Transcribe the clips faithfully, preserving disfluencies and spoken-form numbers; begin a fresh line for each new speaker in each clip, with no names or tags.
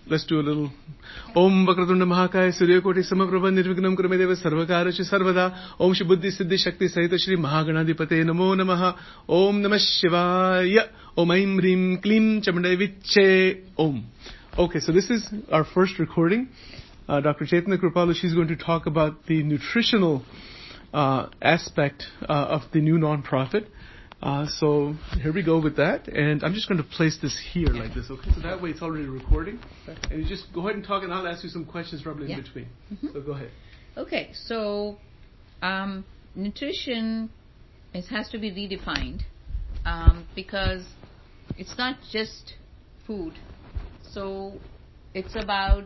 let's do a little. Om Vakratunda Mahakaya Suryakoti Samaprabha Nirvignam Kurumedeva Sarvakarachi Sarvada. Om Shri Buddhi Siddhi Shakti Sahita Shri Mahaganadipate Namo Namaha. Om Namah Shivaya. Om Aim Hrim Klim Chamandai Viche Om. Okay, so this is our first recording. Uh, Doctor Chaitanya Kripalu, she's going to talk about the nutritional uh, aspect uh, of the new non-profit. Uh, so here we go with that, and I'm just going to place this here like this, okay? So that way it's already recording, and you just go ahead and talk, and I'll ask you some questions probably in yeah. between. Mm-hmm. So go ahead.
Okay, so um, nutrition is, has to be redefined um, because it's not just food. So it's about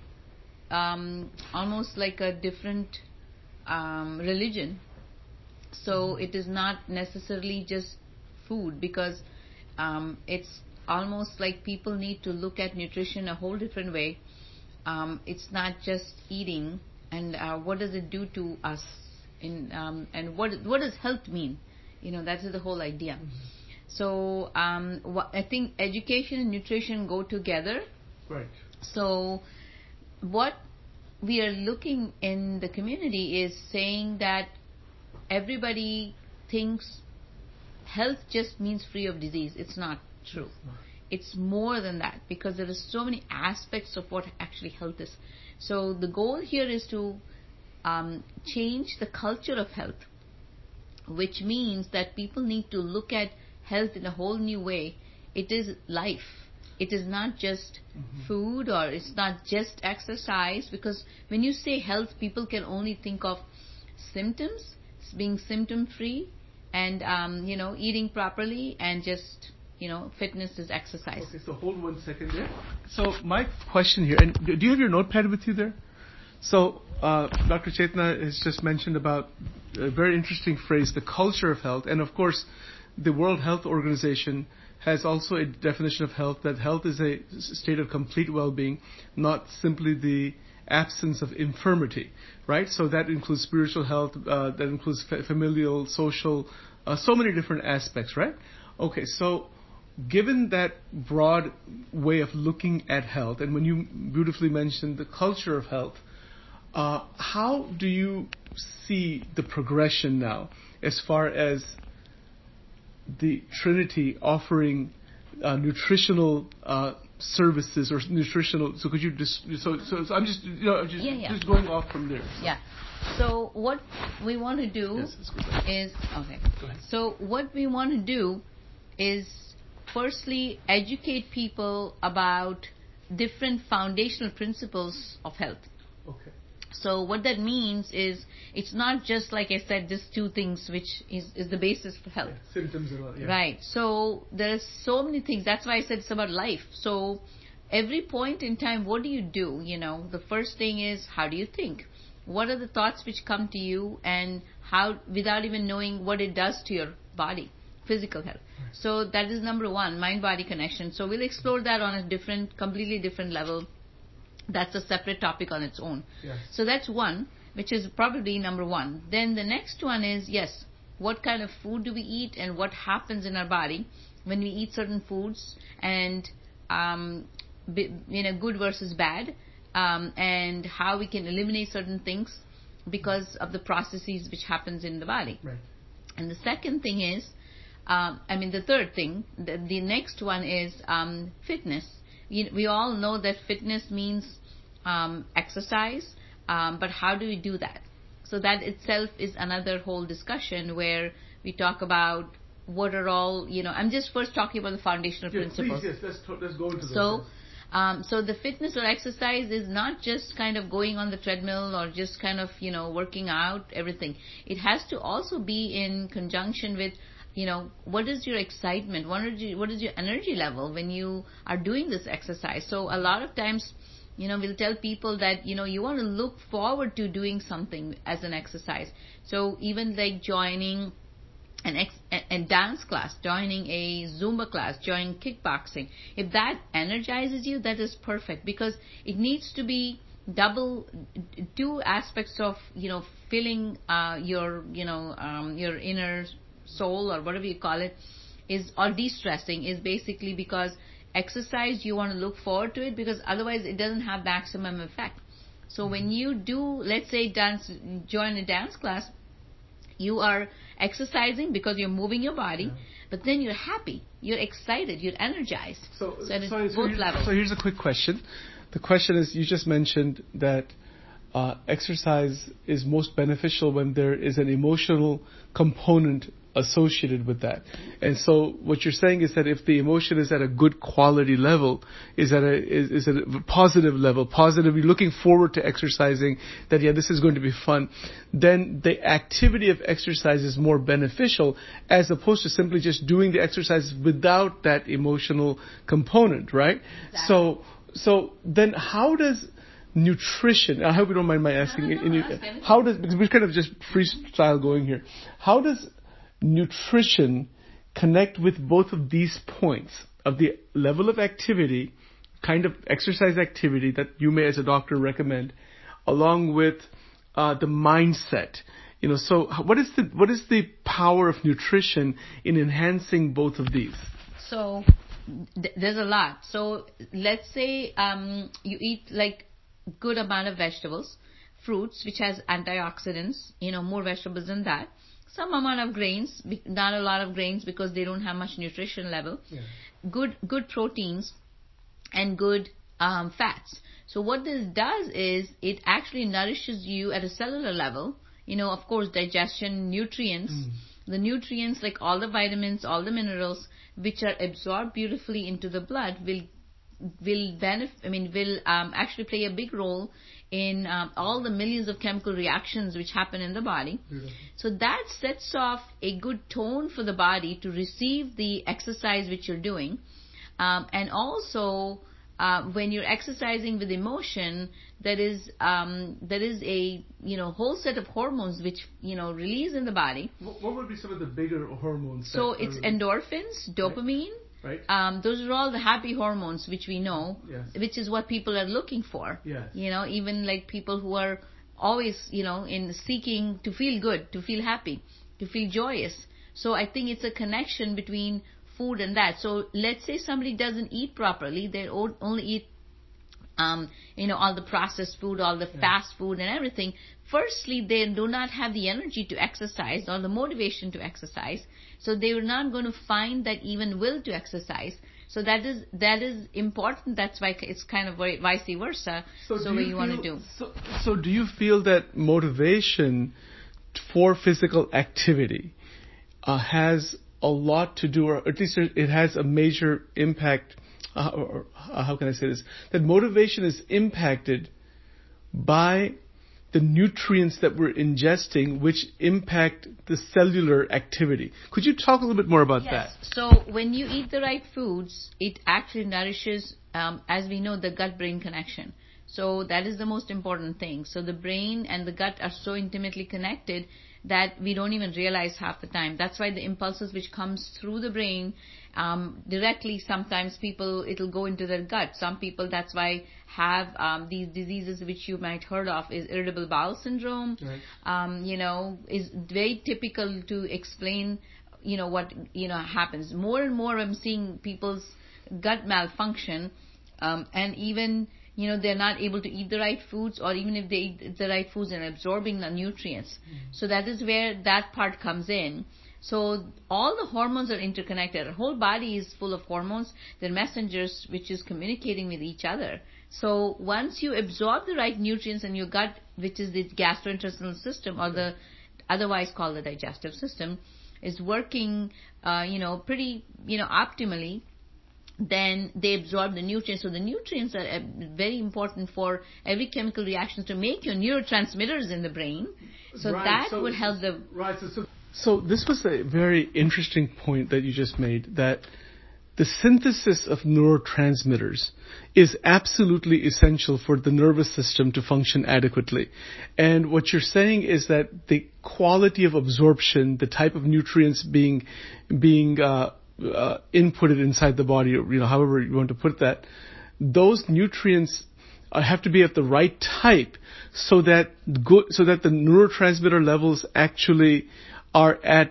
um, almost like a different um, religion. So it is not necessarily just food, because um, it's almost like people need to look at nutrition a whole different way. Um, it's not just eating, and uh, what does it do to us, in, um, and what what does health mean? You know, that's the whole idea. Mm-hmm. So um, wh- I think education and nutrition go together.
Right.
So what we are looking in the community is saying that everybody thinks health just means free of disease. It's not true. It's not. It's more than that, because there are so many aspects of what actually health is. So the goal here is to um, change the culture of health, which means that people need to look at health in a whole new way. It is life. It is not just mm-hmm. food, or it's not just exercise, because when you say health, people can only think of symptoms, being symptom-free, and, um, you know, eating properly, and just, you know, fitness is exercise.
Okay, so hold one second there. So my question here, and do you have your notepad with you there? So uh, Doctor Chaitanya has just mentioned about a very interesting phrase, the culture of health, and of course, the World Health Organization has also a definition of health, that health is a state of complete well-being, not simply the absence of infirmity, right? So that includes spiritual health, uh, that includes fa- familial, social, uh, so many different aspects, right? Okay, so given that broad way of looking at health, and when you beautifully mentioned the culture of health, uh, how do you see the progression now as far as the Trinity offering uh, nutritional uh, services or nutritional? So could you just so so, so I'm just you know just
yeah, yeah.
just going off from there. So.
Yeah. So what we want to do
yes,
is okay. So what we want to do is firstly educate people about different foundational principles of health.
Okay.
So what that means is it's not just, like I said, just two things which is, is the basis for health.
Yeah, symptoms and all, yeah.
Right. So there are so many things. That's why I said it's about life. So every point in time, what do you do? You know, the first thing is, how do you think? What are the thoughts which come to you, and how, without even knowing what it does to your body, physical health. Right. So that is number one, mind-body connection. So we'll explore that on a different, completely different level. That's a separate topic on its own.
Yes.
So that's one, which is probably number one. Then the next one is, yes, what kind of food do we eat, and what happens in our body when we eat certain foods, and um, be, you know, good versus bad, um, and how we can eliminate certain things because of the processes which happens in the body.
Right.
And the second thing is, um, I mean, the third thing, the, the next one is um, fitness. You, we all know that fitness means um, exercise, um, but how do we do that? So that itself is another whole discussion where we talk about what are all, you know, I'm just first talking about the foundational
yes,
principles.
Please, yes, let's, to, let's go into those.
So, um, so the fitness or exercise is not just kind of going on the treadmill or just kind of, you know, working out, everything. It has to also be in conjunction with, you know, what is your excitement? What is your, what is your energy level when you are doing this exercise? So a lot of times, you know, we'll tell people that, you know, you want to look forward to doing something as an exercise. So even like joining an ex- a dance class, joining a Zumba class, joining kickboxing, if that energizes you, that is perfect, because it needs to be double, two aspects of, you know, filling uh, your, you know, um, your inner soul or whatever you call it, is, or de-stressing, is basically because exercise, you want to look forward to it because otherwise it doesn't have maximum effect. So when you do, let's say, dance, join a dance class, you are exercising because you're moving your body, yeah. but then you're happy, you're excited, you're energized.
So,
so at
so,
both
so
levels.
So here's a quick question. The question is, you just mentioned that uh, exercise is most beneficial when there is an emotional component associated with that. And so what you're saying is that if the emotion is at a good quality level, is at a is, is at a positive level, positive, you're looking forward to exercising, that yeah, this is going to be fun, then the activity of exercise is more beneficial as opposed to simply just doing the exercise without that emotional component, right?
Exactly.
So so then how does nutrition, I hope you don't mind my asking,
no, no,
in,
no,
in, in, how does, because we're kind of just freestyle going here, how does nutrition connect with both of these points of the level of activity, kind of exercise activity that you may as a doctor recommend, along with uh, the mindset? You know, so what is the what is the power of nutrition in enhancing both of these?
So th- there's a lot. So let's say um, you eat like good amount of vegetables, fruits, which has antioxidants, you know, more vegetables than that. Some amount of grains, not a lot of grains because they don't have much nutrition level. Yeah. Good, good proteins and good um, fats. So what this does is it actually nourishes you at a cellular level. You know, of course, digestion, nutrients, mm. the nutrients like all the vitamins, all the minerals, which are absorbed beautifully into the blood, will will benefit. I mean, will um, actually play a big role in um, all the millions of chemical reactions which happen in the body. Mm-hmm. So that sets off a good tone for the body to receive the exercise which you're doing. Um, and also, uh, when you're exercising with emotion, there is um, there is a you know whole set of hormones which you know release in the body.
What, what would be some of the bigger hormones?
So it's endorphins, dopamine. Right.
Right.
Um, those are all the happy hormones which we know,
yes.
which is what people are looking for.
Yes.
You know, even like people who are always, you know, in seeking to feel good, to feel happy, to feel joyous. So I think it's a connection between food and that. So let's say somebody doesn't eat properly, they only eat, um, you know, all the processed food, all the yeah. fast food and everything. Firstly, they do not have the energy to exercise or the motivation to exercise. So they are not going to find that even will to exercise. So that is that is important. That's why it's kind of vice versa. So, so what you, you want to do.
So, so do you feel that motivation for physical activity uh, has a lot to do, or at least it has a major impact, uh, or uh, how can I say this, that motivation is impacted by the nutrients that we're ingesting, which impact the cellular activity? Could you talk a little bit more about
yes.
that?
So when you eat the right foods, it actually nourishes, um, as we know, the gut-brain connection. So that is the most important thing. So the brain and the gut are so intimately connected that we don't even realize half the time. That's why the impulses which comes through the brain um, directly, sometimes people, it'll go into their gut. Some people, that's why have um, these diseases which you might heard of, is irritable bowel syndrome. Right. Um, you know, is very typical to explain, you know, what, you know, happens. More and more I'm seeing people's gut malfunction, um, and even, you know, they're not able to eat the right foods, or even if they eat the right foods and absorbing the nutrients. Mm. So that is where that part comes in. So all the hormones are interconnected. Our whole body is full of hormones. They're messengers which is communicating with each other. So once you absorb the right nutrients in your gut, which is the gastrointestinal system, or the otherwise called the digestive system, is working, uh, you know, pretty, you know, optimally, then they absorb the nutrients. So the nutrients are uh, very important for every chemical reaction to make your neurotransmitters in the brain. So right. that so, would help the...
Right. So, so, so this was a very interesting point that you just made, that the synthesis of neurotransmitters is absolutely essential for the nervous system to function adequately. And what you're saying is that the quality of absorption, the type of nutrients being being uh, uh, inputted inside the body, or, you know, however you want to put that, those nutrients uh, have to be of the right type, so that go- so that the neurotransmitter levels actually are at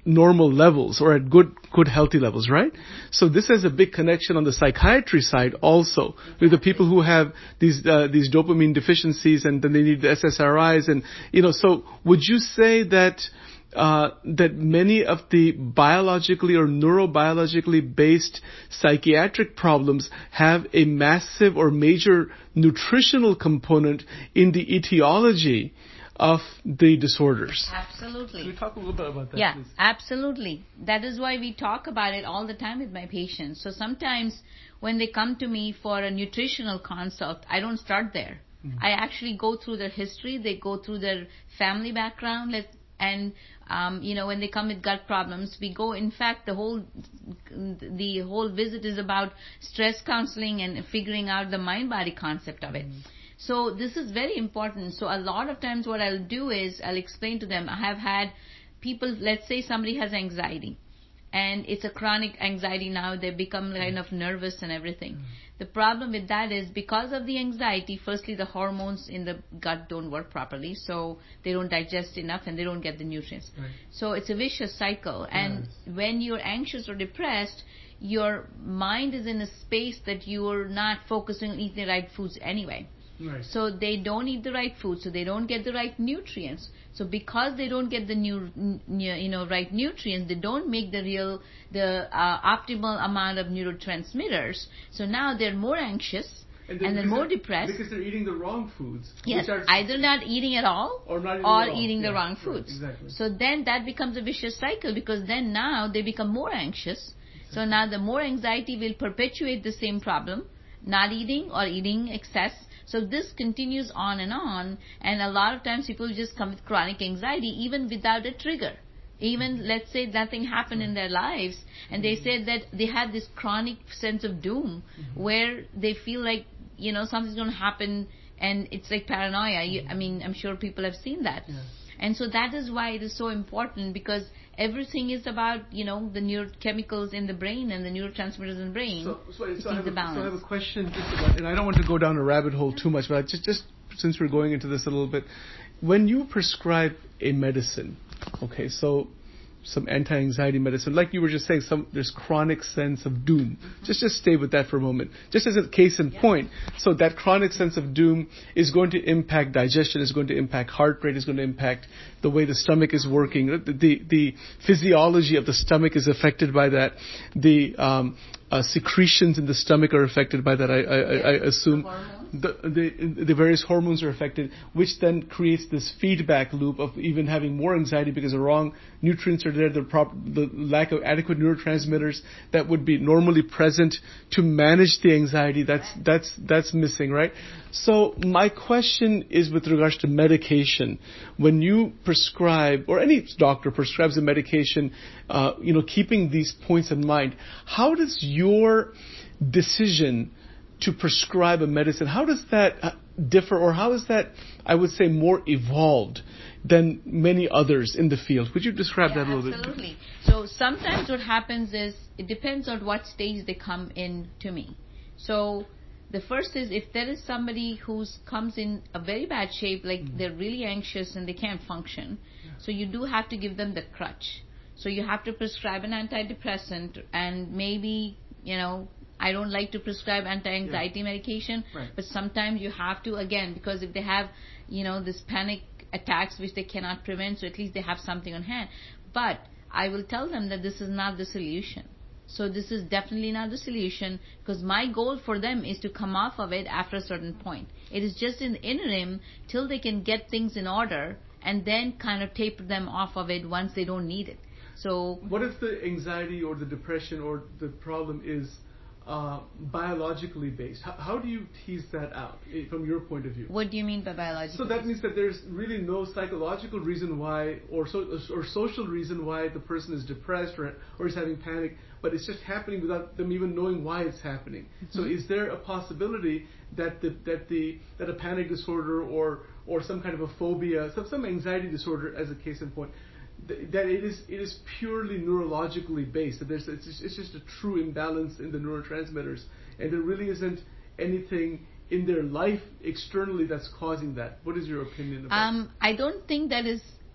normal levels or at good, good healthy levels, right? So this has a big connection on the psychiatry side also with the people who have these, uh, these dopamine deficiencies and then they need the S S R Is and, you know, so would you say that, uh, that many of the biologically or neurobiologically based psychiatric problems have a massive or major nutritional component in the etiology of the disorders?
Absolutely.
Can we talk a little bit about that,
yeah,
please?
absolutely. That is why we talk about it all the time with my patients. So sometimes when they come to me for a nutritional consult, I don't start there. Mm-hmm. I actually go through their history. They go through their family background. Let, and, um, you know, when they come with gut problems, we go, in fact, the whole, the whole visit is about stress counseling and figuring out the mind-body concept of it. Mm-hmm. So this is very important. So a lot of times what I'll do is I'll explain to them. I have had people, let's say somebody has anxiety and it's a chronic anxiety now. They become kind of nervous and everything. Mm. The problem with that is because of the anxiety, firstly, the hormones in the gut don't work properly. So they don't digest enough and they don't get the nutrients. Right. So it's a vicious cycle. And yes. when you're anxious or depressed, your mind is in a space that you're not focusing on eating the right foods anyway. Right. So they don't eat the right food, so they don't get the right nutrients. So because they don't get the new, you know, right nutrients, they don't make the real, the uh, optimal amount of neurotransmitters. So now they're more anxious and, and they're more depressed
because they're eating the wrong foods.
Yes, are either not eating at all
or, not eating,
or
at all.
eating
yeah,
the wrong foods.
Right, exactly.
So then that becomes a vicious cycle because then now they become more anxious. Exactly. So now the more anxiety will perpetuate the same problem, not eating or eating excess. So this continues on and on, and a lot of times people just come with chronic anxiety even without a trigger. Even, let's say, nothing happened in their lives, and they said that they had this chronic sense of doom mm-hmm. where they feel like, you know, something's going to happen, and it's like paranoia. You, I mean, I'm sure people have seen that. Yeah. And so that is why it is so important, because everything is about, you know, the neurochemicals in the brain and the neurotransmitters in the brain.
So, so, so, I, have a, so I have a question, just about, and I don't want to go down a rabbit hole too much, but just, just since we're going into this a little bit, when you prescribe a medicine, okay, so some anti-anxiety medicine, like you were just saying, some there's chronic sense of doom. Mm-hmm. Just just stay with that for a moment. Just as a case in yeah. point, so that chronic sense of doom is going to impact digestion, is going to impact heart rate, is going to impact the way the stomach is working. The the, the physiology of the stomach is affected by that. The um, uh, secretions in the stomach are affected by that. I I, I, I assume. The, the the various hormones are affected, which then creates this feedback loop of even having more anxiety because the wrong nutrients are there, the prop, the lack of adequate neurotransmitters that would be normally present to manage the anxiety. That's that's that's missing, right? So my question is with regards to medication. When you prescribe, or any doctor prescribes a medication, uh, you know, keeping these points in mind, how does your decision to prescribe a medicine, how does that differ, or how is that, I would say, more evolved than many others in the field? Would you describe
yeah,
that a little
absolutely.
bit?
Absolutely. So sometimes what happens is, it depends on what stage they come in to me. So the first is, if there is somebody who comes in a very bad shape, like mm. they're really anxious and they can't function, yeah. so you do have to give them the crutch. So you have to prescribe an antidepressant, and maybe, you know, I don't like to prescribe anti-anxiety yeah. medication, right. but sometimes you have to, again, because if they have, you know, this panic attacks which they cannot prevent, so at least they have something on hand. But I will tell them that this is not the solution. So this is definitely not the solution, because my goal for them is to come off of it after a certain point. It is just in the interim till they can get things in order, and then kind of taper them off of it once they don't need it. So
what if the anxiety or the depression or the problem is Uh, biologically based? How, how do you tease that out from your point of view?
What do you mean by biological?
So that means that there's really no psychological reason why, or so, or social reason why the person is depressed or or is having panic, but it's just happening without them even knowing why it's happening. Mm-hmm. So is there a possibility that the that the that a panic disorder or or some kind of a phobia, some some anxiety disorder, as a case in point, that it is it is purely neurologically based, that there's it's just, it's just a true imbalance in the neurotransmitters, and there really isn't anything in their life externally that's causing that? What is your opinion about
um, I don't think that is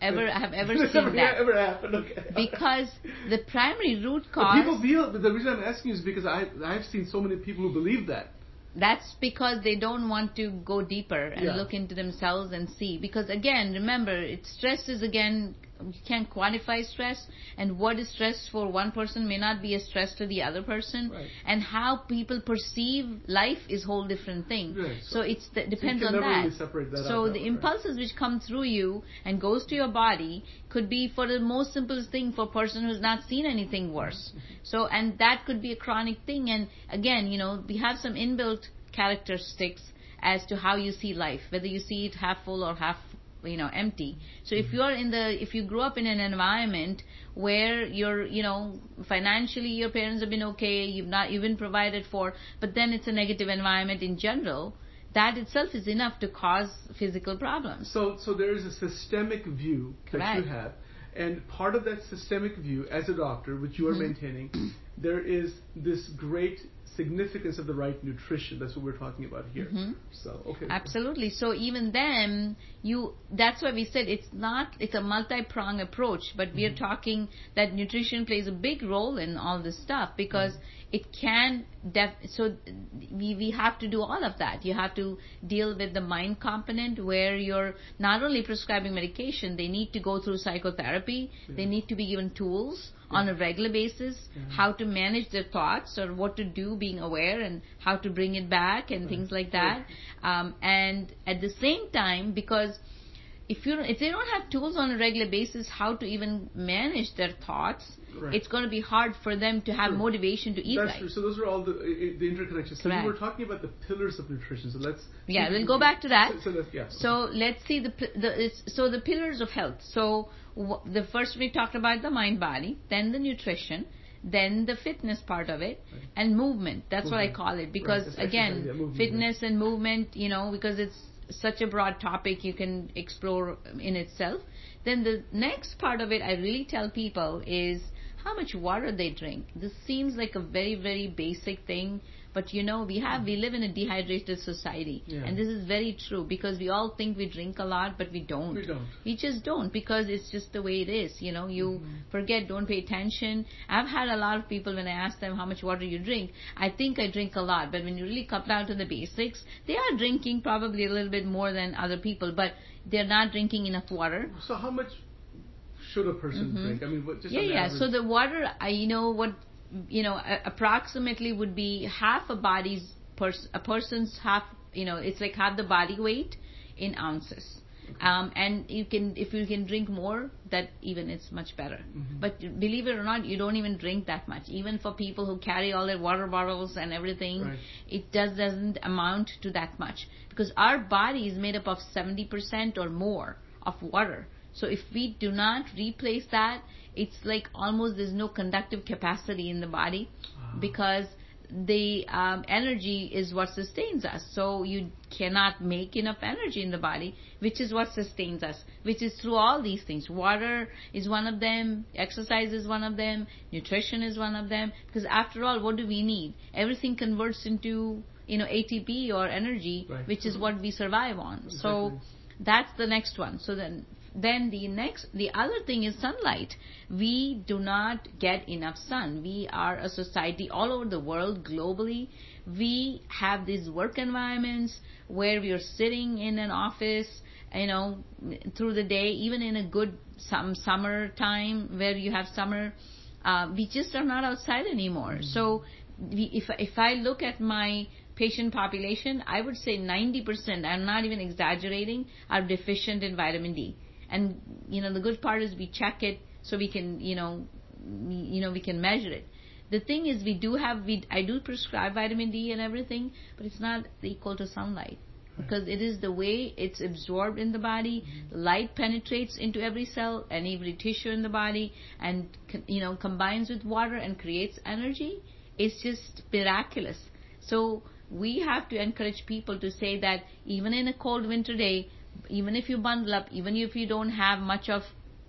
ever have ever
It's
seen
never,
that.
ever happened. Okay.
Because the primary root
But
cause.
people feel. The reason I'm asking is because I I've seen so many people who believe that.
That's because they don't want to go deeper and
Yeah.
look into themselves and see. Because again, remember, it, stress is again, you can't quantify stress, and what is stress for one person may not be a stress to the other person.
Right.
And how people perceive life is a whole different thing.
Right.
So, so it's the, depends
so you
on
can never
that.
Really separate that
so
out
the
that
impulses
way, right?
which come through you and goes to your body could be for the most simplest thing for a person who's not seen anything worse. So, and that could be a chronic thing. And again, you know, we have some inbuilt characteristics as to how you see life, whether you see it half full or half, you know, empty. So if you're in the, if you grew up in an environment where you're, you know, financially your parents have been okay, you've not, you've been provided for, but then it's a negative environment in general, that itself is enough to cause physical problems.
So, so there is a systemic view that
Correct.
you have, and part of that systemic view, as a doctor, which you are
Mm-hmm.
maintaining, there is this great significance of the right nutrition. That's what we're talking about here.
Mm-hmm.
So, okay.
Absolutely. So even then, you, that's why we said it's not, it's a multi-pronged approach, but mm-hmm. we are talking that nutrition plays a big role in all this stuff because mm-hmm. it can, def, so we, we have to do all of that. You have to deal with the mind component where you're not only prescribing medication, they need to go through psychotherapy, yeah. they need to be given tools yeah. on a regular basis, yeah. how to manage their thoughts or what to do, being aware and how to bring it back and right. things like that. Right. Um, and at the same time, because if you if they don't have tools on a regular basis how to even manage their thoughts, right. it's going to be hard for them to have
true.
motivation to eat
That's
right.
True. So those are all the uh, the interconnections. So
Correct.
we were talking about the pillars of nutrition. So let's
yeah we'll go back to that.
So, so, let's, yeah.
so let's see the the it's, so the pillars of health. So w- the first we talked about the mind body, then the nutrition, then the fitness part of it, right. and movement. That's movement. what I call it because right. again, yeah, fitness yeah. and movement. You know, because it's such a broad topic you can explore in itself. Then the next part of it I really tell people is how much water they drink. This seems like a very, very basic thing, but you know, we have, we live in a dehydrated society. Yeah. And this is very true because we all think we drink a lot, but we don't.
We don't.
We just don't because it's just the way it is. You know, you mm-hmm. forget, don't pay attention. I've had a lot of people when I ask them how much water you drink, I think I drink a lot, but when you really come down to the basics, they are drinking probably a little bit more than other people, but they're not drinking enough water.
So how much should a person mm-hmm. drink? I mean, what, just
yeah, yeah.
average.
So the water, I, you know, what, you know, a, approximately would be half a body's pers- a person's half. You know, it's like half the body weight in ounces. Okay. Um, and you can, if you can drink more, that even it's much better. Mm-hmm. But believe it or not, you don't even drink that much. Even for people who carry all their water bottles and everything, right. it does doesn't amount to that much because our body is made up of seventy percent or more of water. So if we do not replace that, it's like almost there's no conductive capacity in the body uh-huh. because the um, energy is what sustains us. So you cannot make enough energy in the body, which is what sustains us, which is through all these things. Water is one of them, exercise is one of them, nutrition is one of them, because after all, what do we need? Everything converts into, you know, A T P or energy, right. which is what we survive on. Exactly. So that's the next one. So then Then the next, the other thing is sunlight. We do not get enough sun. We are a society all over the world, globally. We have these work environments where we are sitting in an office, you know, through the day, even in a good some summer time where you have summer, uh, we just are not outside anymore. Mm-hmm. So we, if if I look at my patient population, I would say ninety percent, I'm not even exaggerating, are deficient in vitamin D. And, you know, the good part is we check it so we can, you know, you know, we can measure it. The thing is we do have, we I do prescribe vitamin D and everything, but it's not equal to sunlight. Right. Because it is the way it's absorbed in the body. Mm-hmm. Light penetrates into every cell and every tissue in the body and, you know, combines with water and creates energy. It's just miraculous. So we have to encourage people to say that even in a cold winter day, even if you bundle up, even if you don't have much of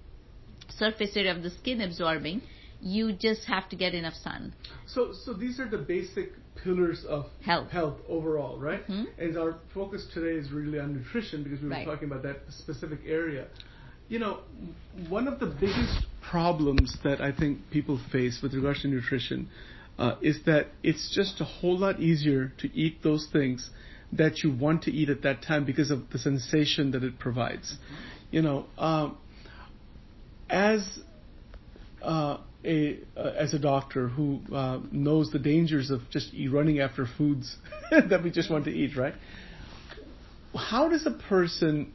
surface area of the skin absorbing, you just have to get enough sun.
So, so these are the basic pillars of
health,
health overall, right?
Mm-hmm.
And our focus today is really on nutrition because we were
right.
talking about that specific area. You know, one of the biggest problems that I think people face with regards to nutrition uh, is that it's just a whole lot easier to eat those things that you want to eat at that time because of the sensation that it provides. You know, um, as uh, a uh, as a doctor who uh, knows the dangers of just e- running after foods that we just want to eat, right? How does a person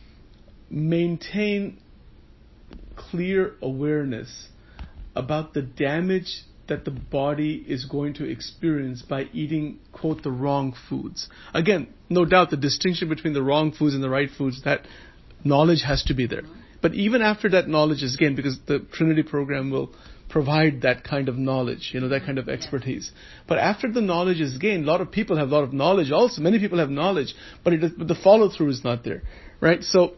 maintain clear awareness about the damage that the body is going to experience by eating, quote, the wrong foods? Again, no doubt the distinction between the wrong foods and the right foods, that knowledge has to be there. But even after that knowledge is gained, because the Trinity program will provide that kind of knowledge, you know, that kind of expertise. But after the knowledge is gained, a lot of people have a lot of knowledge also. Many people have knowledge, but, it is, but the follow-through is not there, right? So,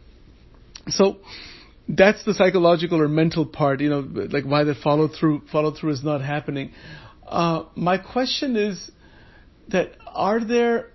so that's the psychological or mental part, you know, like why the follow-through follow-through is not happening. Uh, my question is that are there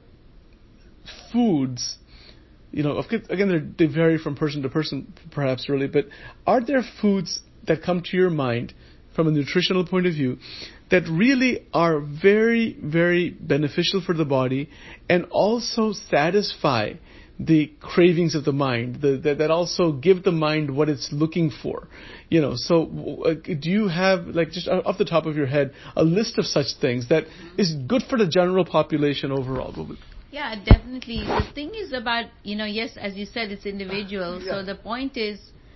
foods, you know, again, they vary from person to person, perhaps, really, but are there foods that come to your mind from a nutritional point of view that really are very, very beneficial for the body and also satisfy the cravings of the mind, the, the, that also give the mind what it's looking for? You know, so uh, do you have, like, just off the top of your head, a list of such things that is good for the general population overall?
Yeah, definitely. The thing is about, you know, yes, as you said, it's individual. Yeah. So the point is,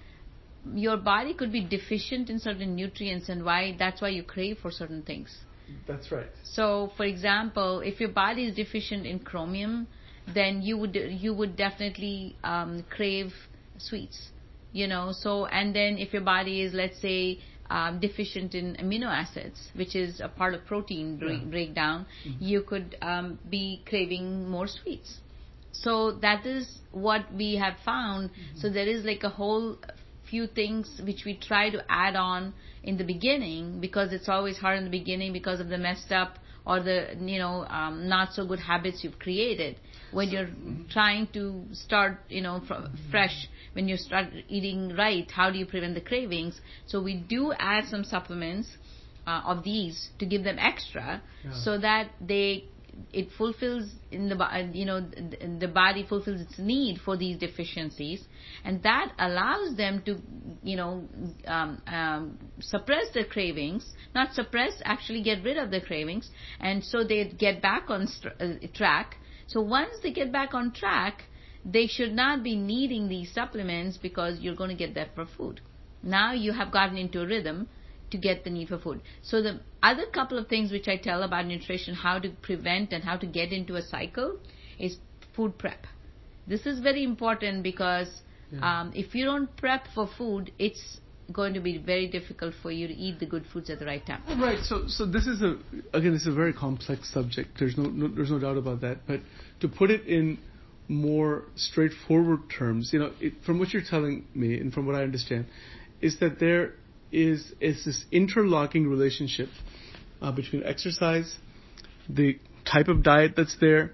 your body could be deficient in certain nutrients, and why that's why you crave for certain things.
That's right.
So, for example, if your body is deficient in chromium, then you would you would definitely um, crave sweets, you know. So, and then if your body is, let's say, um, deficient in amino acids, which is a part of protein break, yeah. breakdown, mm-hmm. you could um, be craving more sweets. So that is what we have found. Mm-hmm. So there is like a whole few things which we try to add on in the beginning, because it's always hard in the beginning because of the messed up or the, you know, um, not so good habits you've created. When you're mm-hmm. trying to start, you know, from fresh, when you start eating right, how do you prevent the cravings? So we do add some supplements uh, of these to give them extra, yeah. so that they it fulfills in the, you know, the body fulfills its need for these deficiencies, and that allows them to, you know, um, um, suppress their cravings, not suppress, actually get rid of the cravings, and so they get back on st- uh, track. So once they get back on track, they should not be needing these supplements, because you're going to get that for food. Now you have gotten into a rhythm to get the need for food. So the other couple of things which I tell about nutrition, how to prevent and how to get into a cycle, is food prep. This is very important, because yeah. um, if you don't prep for food, it's going to be very difficult for you to eat the good foods at the right time.
Right. So, so this is a again, this is a very complex subject. There's no, no there's no doubt about that. But to put it in more straightforward terms, you know, it, from what you're telling me and from what I understand, is that there is is this interlocking relationship uh, between exercise, the type of diet that's there,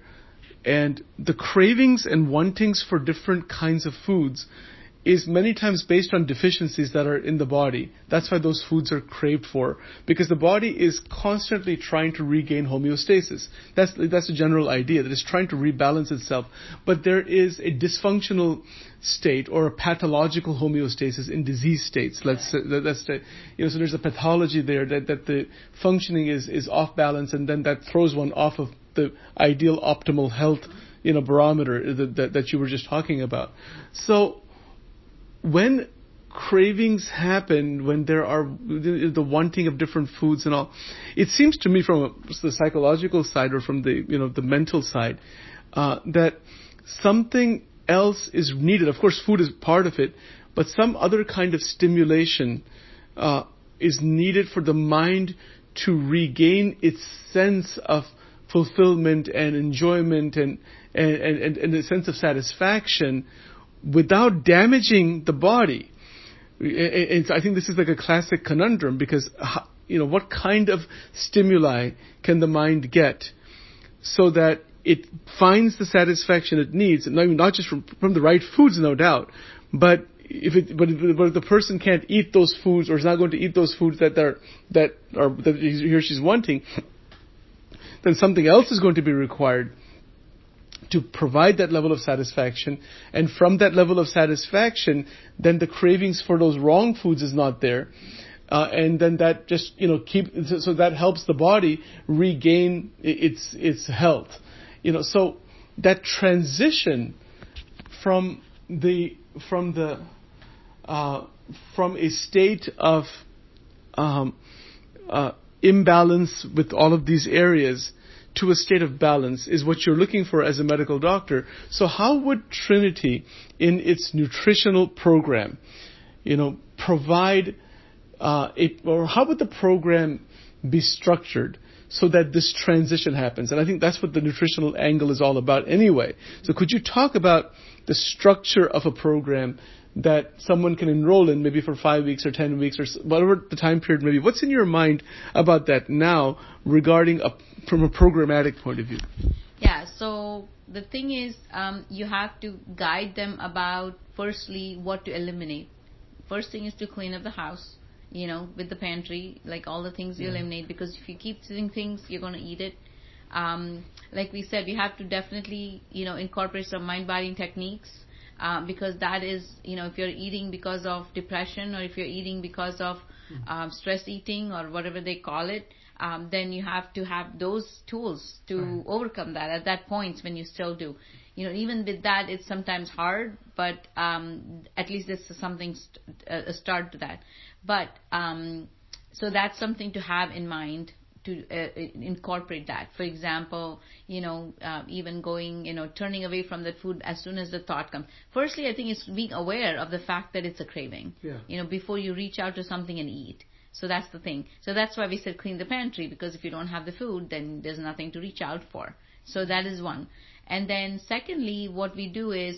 and the cravings and wantings for different kinds of foods is many times based on deficiencies that are in the body. That's why those foods are craved for, because the body is constantly trying to regain homeostasis. That's that's the general idea, that it's trying to rebalance itself. But there is a dysfunctional state or a pathological homeostasis in disease states. Let's say, that's the, you know, so there's a pathology there that, that the functioning is, is off balance, and then that throws one off of the ideal optimal health, you know, barometer that, that, that you were just talking about. So when cravings happen, when there are the, the wanting of different foods and all, it seems to me from a, the psychological side or from the, you know, the mental side, uh, that something else is needed. Of course, food is part of it, but some other kind of stimulation uh, is needed for the mind to regain its sense of fulfillment and enjoyment and and, and, and a sense of satisfaction, without damaging the body. It's, I think this is like a classic conundrum, because, you know, what kind of stimuli can the mind get so that it finds the satisfaction it needs, not just from, from the right foods, no doubt, but if it, but if, but if the person can't eat those foods or is not going to eat those foods that are that are that he or she's wanting, then something else is going to be required to provide that level of satisfaction. And from that level of satisfaction, then the cravings for those wrong foods is not there. Uh, and then that just, you know, keep, so that helps the body regain its, its health. You know, so that transition from the, from the, uh, from a state of, um, uh, imbalance with all of these areas to a state of balance is what you're looking for as a medical doctor. So how would Trinity, in its nutritional program, you know, provide, uh, a, or how would the program be structured so that this transition happens? And I think that's what the nutritional angle is all about anyway. So could you talk about the structure of a program that someone can enroll in, maybe for five weeks or ten weeks or whatever the time period may be? What's in your mind about that now regarding a, from a programmatic point of view?
Yeah, so the thing is, um, you have to guide them about, firstly, what to eliminate. First thing is to clean up the house, you know, with the pantry, like all the things you yeah. eliminate, because if you keep eating things, you're going to eat it. Um, like we said, you have to definitely, you know, incorporate some mind-body techniques. Uh, because that is, you know, if you're eating because of depression or if you're eating because of um, stress eating or whatever they call it, um, then you have to have those tools to right. overcome that at that point when you still do. You know, even with that, it's sometimes hard, but um, at least it's something, st- a start to that. But, um, so that's something to have in mind, to uh, incorporate that. For example, you know, uh, even going, you know, turning away from that food as soon as the thought comes. Firstly, I think it's being aware of the fact that it's a craving,
yeah.
you know, before you reach out to something and eat. So that's the thing. So that's why we said clean the pantry, because if you don't have the food, then there's nothing to reach out for. So that is one. And then secondly, what we do is,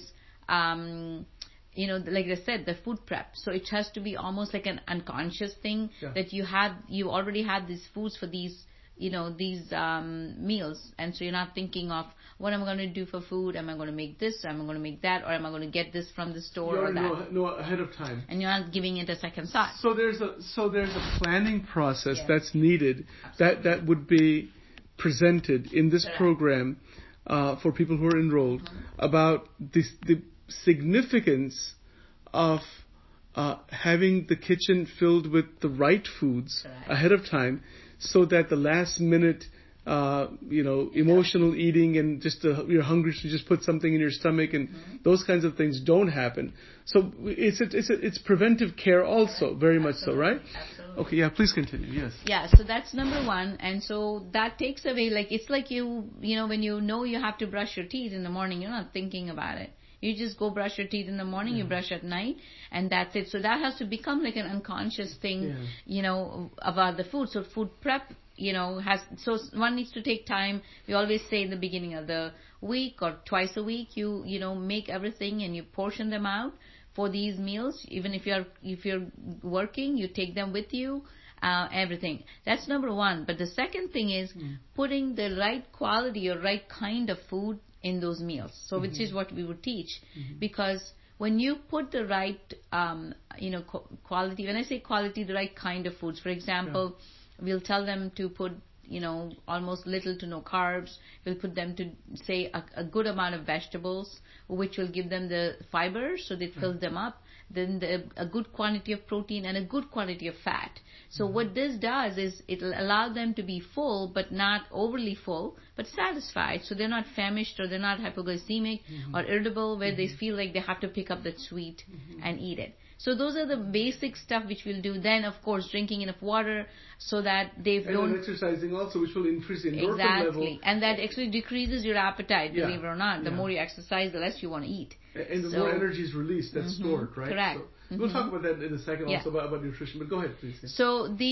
um, you know, like I said, the food prep. So it has to be almost like an unconscious thing yeah. that you have, you already have these foods for these, you know, these um, meals. And so you're not thinking of, what am I going to do for food? Am I going to make this? Am I going to make that? Or am I going to get this from the store
you
or that?
Know, know ahead of time.
And you're not giving it a second thought.
So there's a, so there's a planning process
yes.
that's needed that, that would be presented in this
Correct.
program uh, for people who are enrolled mm-hmm. about this, the significance of uh, having the kitchen filled with the right foods right. ahead of time, so that the last minute, uh, you know, emotional yeah. eating and just uh, you're hungry, so you just put something in your stomach, and mm-hmm. those kinds of things don't happen. So it's a, it's a, it's preventive care also, right. very much
Absolutely.
so, right?
Absolutely.
Okay, yeah, please continue. Yes.
Yeah, so that's number one, and so that takes away, like, it's like you, you know, when you know you have to brush your teeth in the morning, you're not thinking about it. You just go brush your teeth in the morning, yeah. you brush at night, and that's it. So that has to become like an unconscious thing, yeah. you know, about the food. So food prep, you know, has, so one needs to take time. We always say in the beginning of the week or twice a week, you, you know, make everything and you portion them out for these meals. Even if you're, if you're working, you take them with you, uh, everything. That's number one. But the second thing is mm. putting the right quality or right kind of food in those meals. So mm-hmm. which is what we would teach, mm-hmm. because when you put the right, um, you know, co- quality, when I say quality, the right kind of foods, for example, yeah. we'll tell them to put, you know, almost little to no carbs. We'll put them to, say, a, a good amount of vegetables, which will give them the fiber, so that it fills right. them up. Then the, a good quantity of protein and a good quantity of fat. So mm-hmm. what this does is it'll allow them to be full, but not overly full, but satisfied. So they're not famished or they're not hypoglycemic mm-hmm. or irritable, where mm-hmm. they feel like they have to pick up that sweet mm-hmm. and eat it. So those are the basic stuff which we'll do. Then, of course, drinking enough water so that they've
and
don't...
And exercising also, which will increase the endorphin
exactly.
level.
Exactly. And that actually decreases your appetite,
yeah.
believe it or not. The
yeah.
more you exercise, the less you want to eat.
And the
so,
more energy is released, that's
mm-hmm,
stored, right?
Correct.
So
mm-hmm.
We'll talk about that in a second
yeah.
also about, about nutrition, but go ahead, please. Yeah.
So these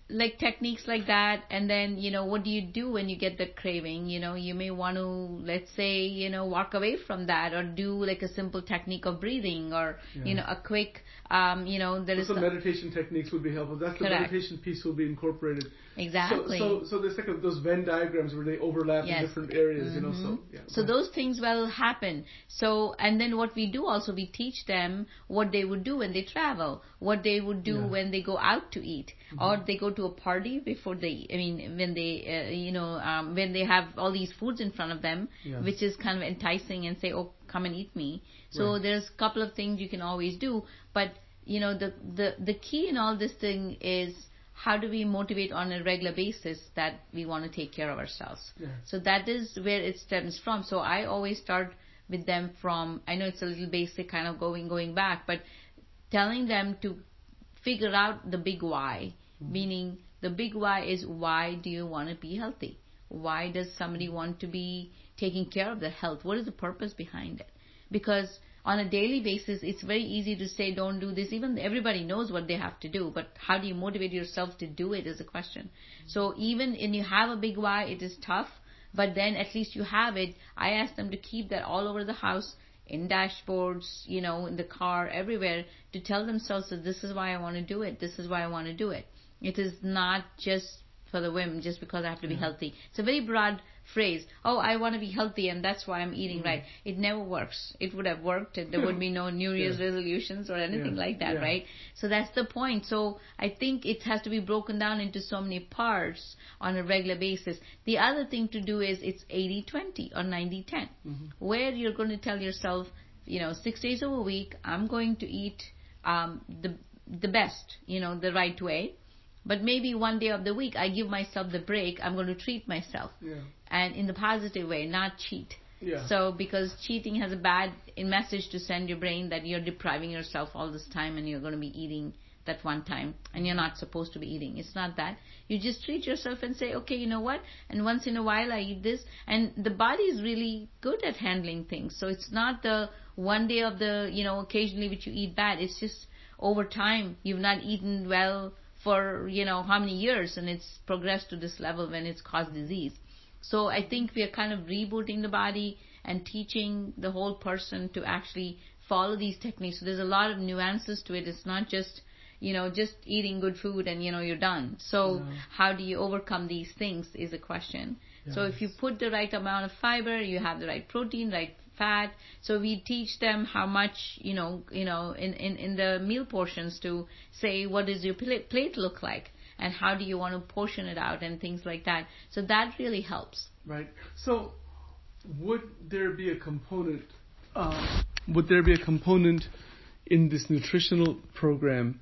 like techniques like that. And then, you know, what do you do when you get the craving? You know, you may want to, let's say, you know, walk away from that, or do like a simple technique of breathing, or, yeah. you know, a quick, um, you know, there
so
is
some meditation techniques would be helpful. That's correct. The meditation piece will be incorporated.
Exactly.
So, so, so there's like a, those Venn diagrams where they overlap yes. in different areas, mm-hmm. you know. So, yeah.
So those things will happen. So, and then what we do also, we teach them what they would do when they travel, what they would do yeah. when they go out to eat, mm-hmm. or they go to a party before they, I mean, when they, uh, you know, um, when they have all these foods in front of them, yeah. which is kind of enticing, and say, oh, come and eat me. So right. there's a couple of things you can always do. But, you know, the, the, the key in all this thing is, how do we motivate on a regular basis that we want to take care of ourselves? Yeah. So that is where it stems from. So I always start with them from, I know it's a little basic kind of going, going back, but telling them to figure out the big why, mm-hmm. meaning the big why is, why do you want to be healthy? Why does somebody want to be taking care of their health? What is the purpose behind it? Because on a daily basis, it's very easy to say, don't do this. Even everybody knows what they have to do, but how do you motivate yourself to do it is a question. Mm-hmm. So even when you have a big why, it is tough, but then at least you have it. I ask them to keep that all over the house, in dashboards, you know, in the car, everywhere, to tell themselves that this is why I want to do it. This is why I want to do it. It is not just for the whim, just because I have to be mm-hmm. healthy. It's a very broad phrase. Oh, I want to be healthy, and that's why I'm eating mm-hmm. right. It never works. It would have worked, and there would be no New Year's yeah. resolutions or anything yeah. like that, yeah. right? So that's the point. So I think it has to be broken down into so many parts on a regular basis. The other thing to do is, it's eighty twenty or ninety ten, mm-hmm. where you're going to tell yourself, you know, six days of a week, I'm going to eat um, the the best, you know, the right way. But maybe one day of the week, I give myself the break. I'm going to treat myself. Yeah. And in the positive way, not cheat. Yeah. So, because cheating has a bad message to send your brain that you're depriving yourself all this time and you're going to be eating that one time and you're not supposed to be eating. It's not that. You just treat yourself and say, okay, you know what? And once in a while I eat this. And the body is really good at handling things. So it's not the one day of the, you know, occasionally which you eat bad. It's just over time you've not eaten well for, you know, how many years, and it's progressed to this level when it's caused disease. So I think we are kind of rebooting the body and teaching the whole person to actually follow these techniques. So there's a lot of nuances to it. It's not just, you know, just eating good food and, you know, you're done. So no. how do you overcome these things is a question. Yes. So if you put the right amount of fiber, you have the right protein, right fat. So we teach them how much, you know, you know, in, in, in the meal portions, to say, what does your plate, plate look like? And how do you want to portion it out and things like that. So that really helps.
Right. So would there be a component, uh, would there be a component in this nutritional program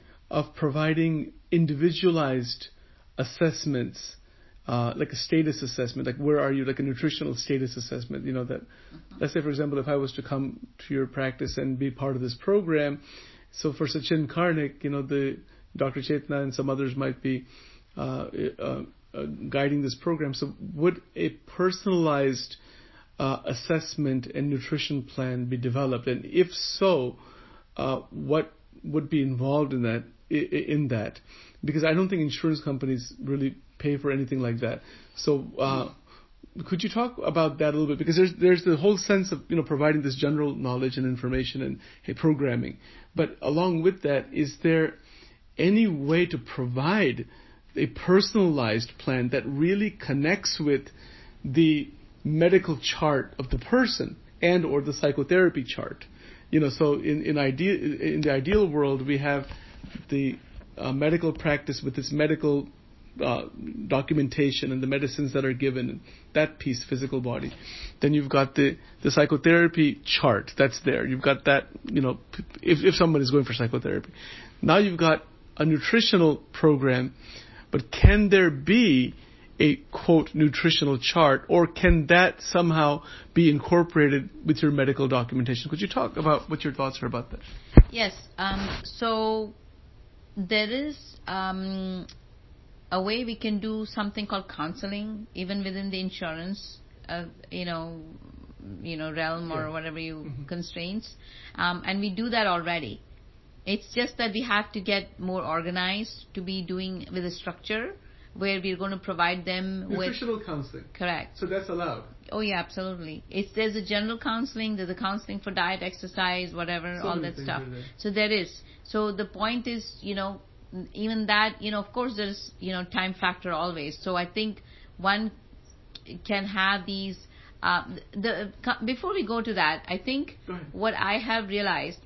of providing individualized assessments, uh, like a status assessment, like where are you, like a nutritional status assessment, you know, that, uh-huh. let's say, for example, if I was to come to your practice and be part of this program, so for Sachin Karnik, you know, the Doctor Chetna and some others might be uh, uh, uh, guiding this program. So would a personalized uh, assessment and nutrition plan be developed? And if so, uh, what would be involved in that? In that, because I don't think insurance companies really pay for anything like that. So, uh, could you talk about that a little bit? Because there's there's the whole sense of, you know, providing this general knowledge and information and hey, programming, but along with that, is there any way to provide a personalized plan that really connects with the medical chart of the person and or the psychotherapy chart? You know, so in in ideal in the ideal world, we have the uh, medical practice with its medical uh, documentation and the medicines that are given, and that piece, physical body. Then you've got the, the psychotherapy chart that's there. You've got that, you know, if, if someone is going for psychotherapy. Now you've got a nutritional program, but can there be a, quote, nutritional chart, or can that somehow be incorporated with your medical documentation? Could you talk about what your thoughts are about that?
Yes. Um, so there is um, a way we can do something called counseling, even within the insurance, uh, you know, you know, realm or yeah. whatever you mm-hmm. constraints, um, and we do that already. It's just that we have to get more organized to be doing with a structure where we're going to provide them with...
Nutritional counseling.
Correct.
So that's allowed.
Oh, yeah, absolutely. It's There's a general counseling, there's a counseling for diet, exercise, whatever,
So
all
many
that
things
stuff.
are there.
So there is. So the point is, you know, even that, you know, of course there's, you know, time factor always. So I think one can have these... Uh, the Before we go to that, I think what I have realized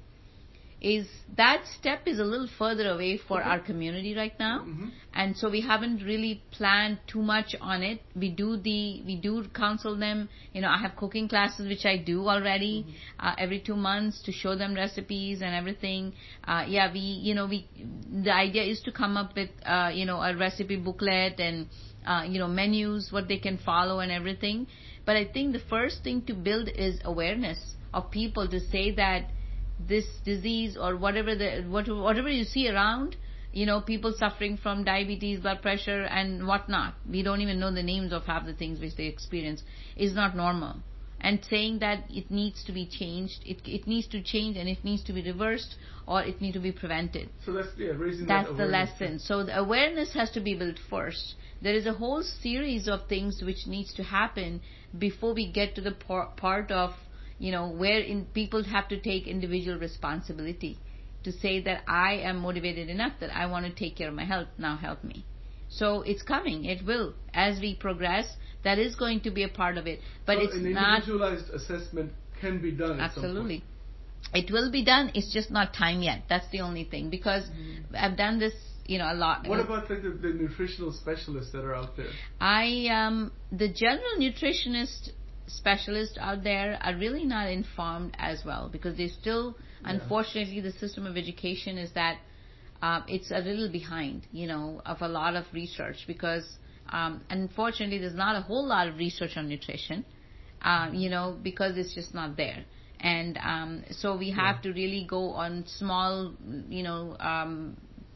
is that step is a little further away for
Okay.
our community right now.
Mm-hmm.
And so we haven't really planned too much on it. We do the, we do counsel them. You know, I have cooking classes, which I do already, mm-hmm. uh, every two months to show them recipes and everything. Uh, yeah, we, you know, we, the idea is to come up with, uh, you know, a recipe booklet and, uh, you know, menus, what they can follow and everything. But I think the first thing to build is awareness of people to say that this disease or whatever the whatever you see around, you know, people suffering from diabetes, blood pressure, and whatnot. We don't even know the names of half the things which they experience. Is not normal. And saying that it needs to be changed, it it needs to change and it needs to be reversed or it needs to be prevented.
So that's yeah, raising
that's
that
the
awareness.
lesson. So the awareness has to be built first. There is a whole series of things which needs to happen before we get to the par- part of, you know, where in people have to take individual responsibility to say that I am motivated enough that I want to take care of my health, now help me. So it's coming, it will. As we progress, that is going to be a part of it. But
so
it's
an
not...
individualized assessment can be done at
Absolutely.
some point.
It will be done, it's just not time yet. That's the only thing. Because mm-hmm. I've done this, you know, a lot.
What about like the, the nutritional specialists that are out there?
I, um, the general nutritionist specialists out there are really not informed as well because they still, yeah. unfortunately, the system of education is that uh, it's a little behind, you know, of a lot of research because um, unfortunately there's not a whole lot of research on nutrition, uh, you know, because it's just not there. And um, so we have yeah. to really go on small, you know, um,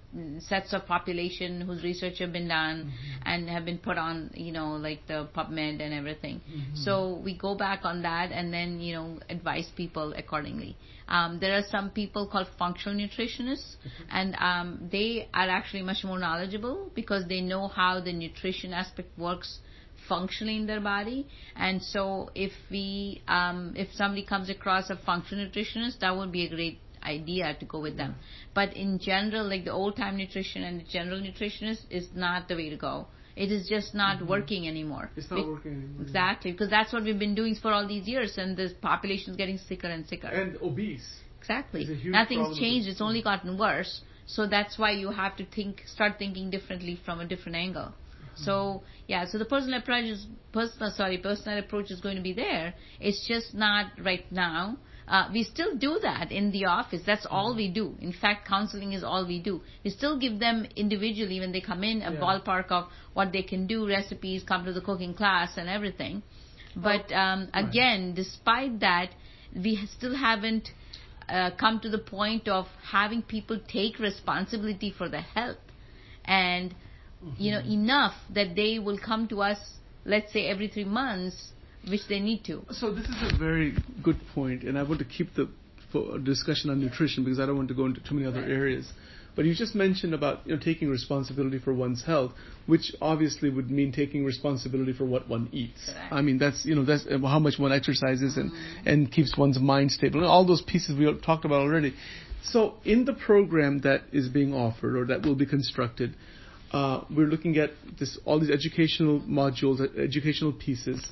sets of population whose research have been done mm-hmm. and have been put on, you know, like the PubMed and everything. Mm-hmm. So we go back on that and then, you know, advise people accordingly. Um, there are some people called functional nutritionists mm-hmm. and um, they are actually much more knowledgeable because they know how the nutrition aspect works functionally in their body. And so if we, um, if somebody comes across a functional nutritionist, that would be a great idea to go with them. But in general, like the old-time nutrition and the general nutritionist is not the way to go. It is just not mm-hmm. working anymore.
It's not Be- working anymore.
Exactly, because that's what we've been doing for all these years, and the population is getting sicker and sicker.
And obese.
Exactly. Nothing's changed. It's only gotten worse. So that's why you have to think, start thinking differently from a different angle. Mm-hmm. So yeah, so the personal approach is personal. Sorry, personal approach is going to be there. It's just not right now. Uh, we still do that in the office. That's all mm-hmm. we do. In fact, counseling is all we do. We still give them individually when they come in a yeah. ballpark of what they can do, recipes, come to the cooking class and everything. But um, right. again, despite that, we still haven't uh, come to the point of having people take responsibility for their health. And, mm-hmm. you know, enough that they will come to us, let's say every three months, which they need to.
So this is a very good point, and I want to keep the discussion on nutrition because I don't want to go into too many other areas. But you just mentioned about, you know, taking responsibility for one's health, which obviously would mean taking responsibility for what one eats.
Correct.
I mean, that's, you know, that's how much one exercises and, mm-hmm. and keeps one's mind stable. And all those pieces we talked about already. So in the program that is being offered or that will be constructed, uh, we're looking at this all these educational modules, educational pieces.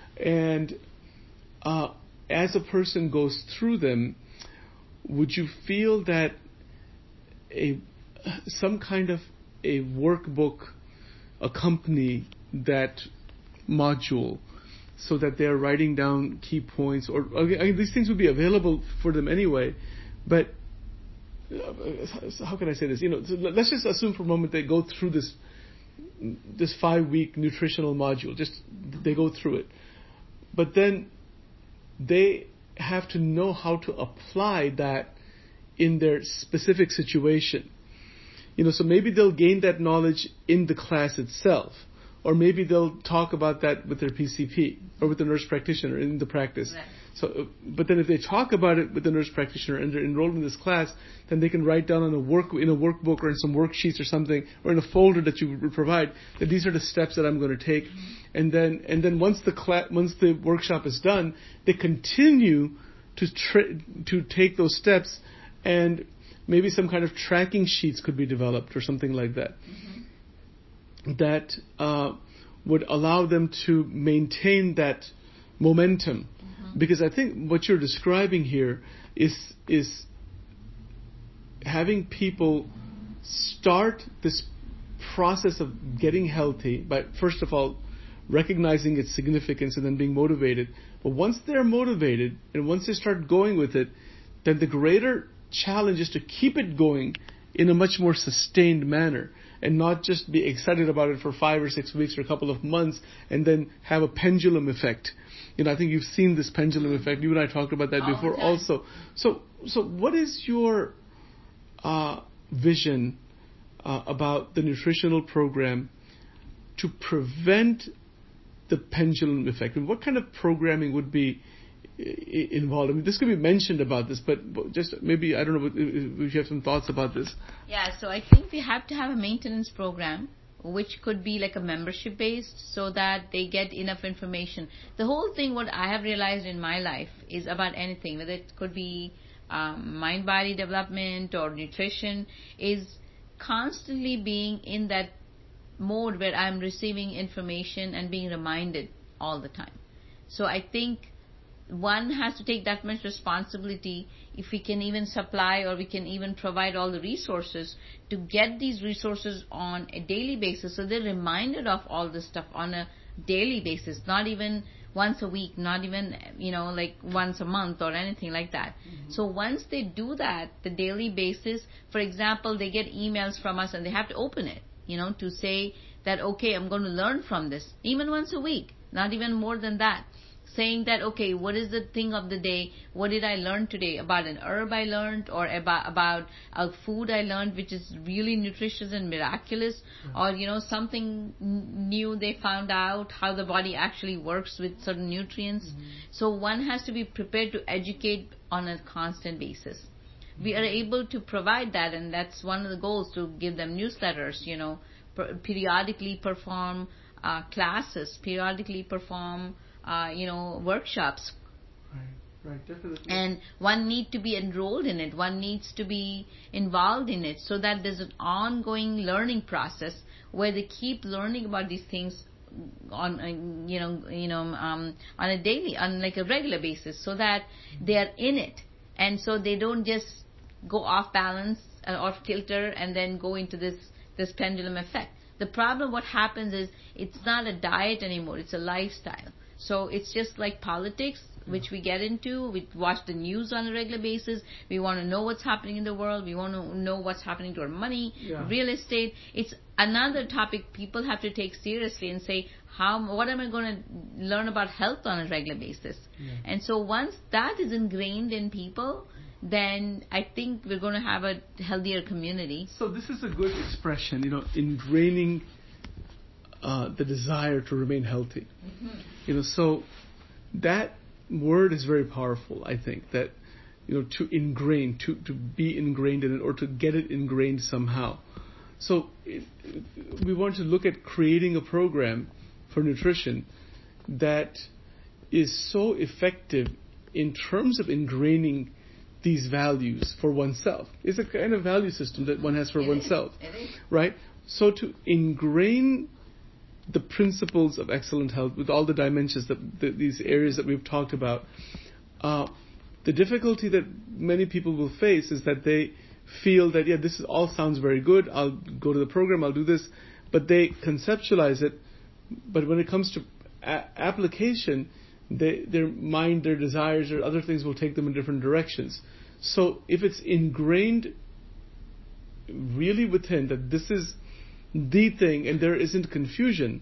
And uh, as a person goes through them, would you feel that a some kind of a workbook accompany that module so that they're writing down key points? Or I mean, these things would be available for them anyway, but uh, how can I say this? You know, so let's just assume for a moment they go through this this five-week nutritional module. Just they go through it. But then they have to know how to apply that in their specific situation. You know, so maybe they'll gain that knowledge in the class itself, or maybe they'll talk about that with their P C P or with the nurse practitioner in the practice. Right. So, uh, but then if they talk about it with the nurse practitioner and they're enrolled in this class, then they can write down on a work in a workbook or in some worksheets or something, or in a folder that you would provide, that these are the steps that I'm going to take. And then and then once the cla- once the workshop is done, they continue to tra- to take those steps, and maybe some kind of tracking sheets could be developed or something like that. Mm-hmm. That uh, would allow them to maintain that momentum. Mm-hmm. Because I think what you're describing here is is having people start this process of getting healthy by, first of all, recognizing its significance and then being motivated. But once they're motivated and once they start going with it, then the greater challenge is to keep it going in a much more sustained manner and not just be excited about it for five or six weeks or a couple of months and then have a pendulum effect. You know, I think you've seen this pendulum effect. You and I talked about that
All
before also. So, so what is your uh, vision uh, about the nutritional program to prevent the pendulum effect? And what kind of programming would be I- involved? I mean, this could be mentioned about this, but just maybe, I don't know if you have some thoughts about this.
Yeah, so I think we have to have a maintenance program, which could be like a membership based, so that they get enough information. The whole thing, what I have realized in my life, is about anything, whether it could be um, mind-body development or nutrition, is constantly being in that mode where I'm receiving information and being reminded all the time. So I think one has to take that much responsibility. If we can even supply or we can even provide all the resources to get these resources on a daily basis, so they're reminded of all this stuff on a daily basis, not even once a week, not even, you know, like once a month or anything like that. Mm-hmm. So once they do that, the daily basis, for example, they get emails from us and they have to open it, you know, to say that, okay, I'm going to learn from this, even once a week, not even more than that. Saying that, okay, what is the thing of the day? What did I learn today about an herb I learned, or about about a food I learned which is really nutritious and miraculous, mm-hmm. or, you know, something new they found out, how the body actually works with certain nutrients. Mm-hmm. So one has to be prepared to educate on a constant basis. Mm-hmm. We are able to provide that, and that's one of the goals, to give them newsletters, you know, per- periodically perform uh, classes, periodically perform Uh, you know, workshops.
Right, right, definitely.
And one needs to be enrolled in it. One needs to be involved in it, so that there's an ongoing learning process where they keep learning about these things on, uh, you know, you know, um, on a daily, on like a regular basis, so that mm-hmm. they are in it, and so they don't just go off balance, uh, off kilter, and then go into this this pendulum effect. The problem, what happens is, it's not a diet anymore; it's a lifestyle. So it's just like politics, which we get into. We watch the news on a regular basis. We want to know what's happening in the world. We want to know what's happening to our money, yeah. real estate. It's another topic people have to take seriously and say, how, what am I going to learn about health on a regular basis? Yeah. And so once that is ingrained in people, then I think we're going to have a healthier community.
So this is a good expression, you know, ingraining Uh, the desire to remain healthy. Mm-hmm. You know, so that word is very powerful, I think, that, you know, to ingrain, to, to be ingrained in it, or to get it ingrained somehow. So it, we want to look at creating a program for nutrition that is so effective in terms of ingraining these values for oneself. It's a kind of value system that one has for
it
oneself,
is. It is.
Right? So to ingrain the principles of excellent health with all the dimensions, that the, these areas that we've talked about, uh, the difficulty that many people will face is that they feel that, yeah, this is, all sounds very good, I'll go to the program, I'll do this, but they conceptualize it, but when it comes to a- application, they, their mind, their desires, or other things will take them in different directions. So if it's ingrained really within that this is the thing, and there isn't confusion,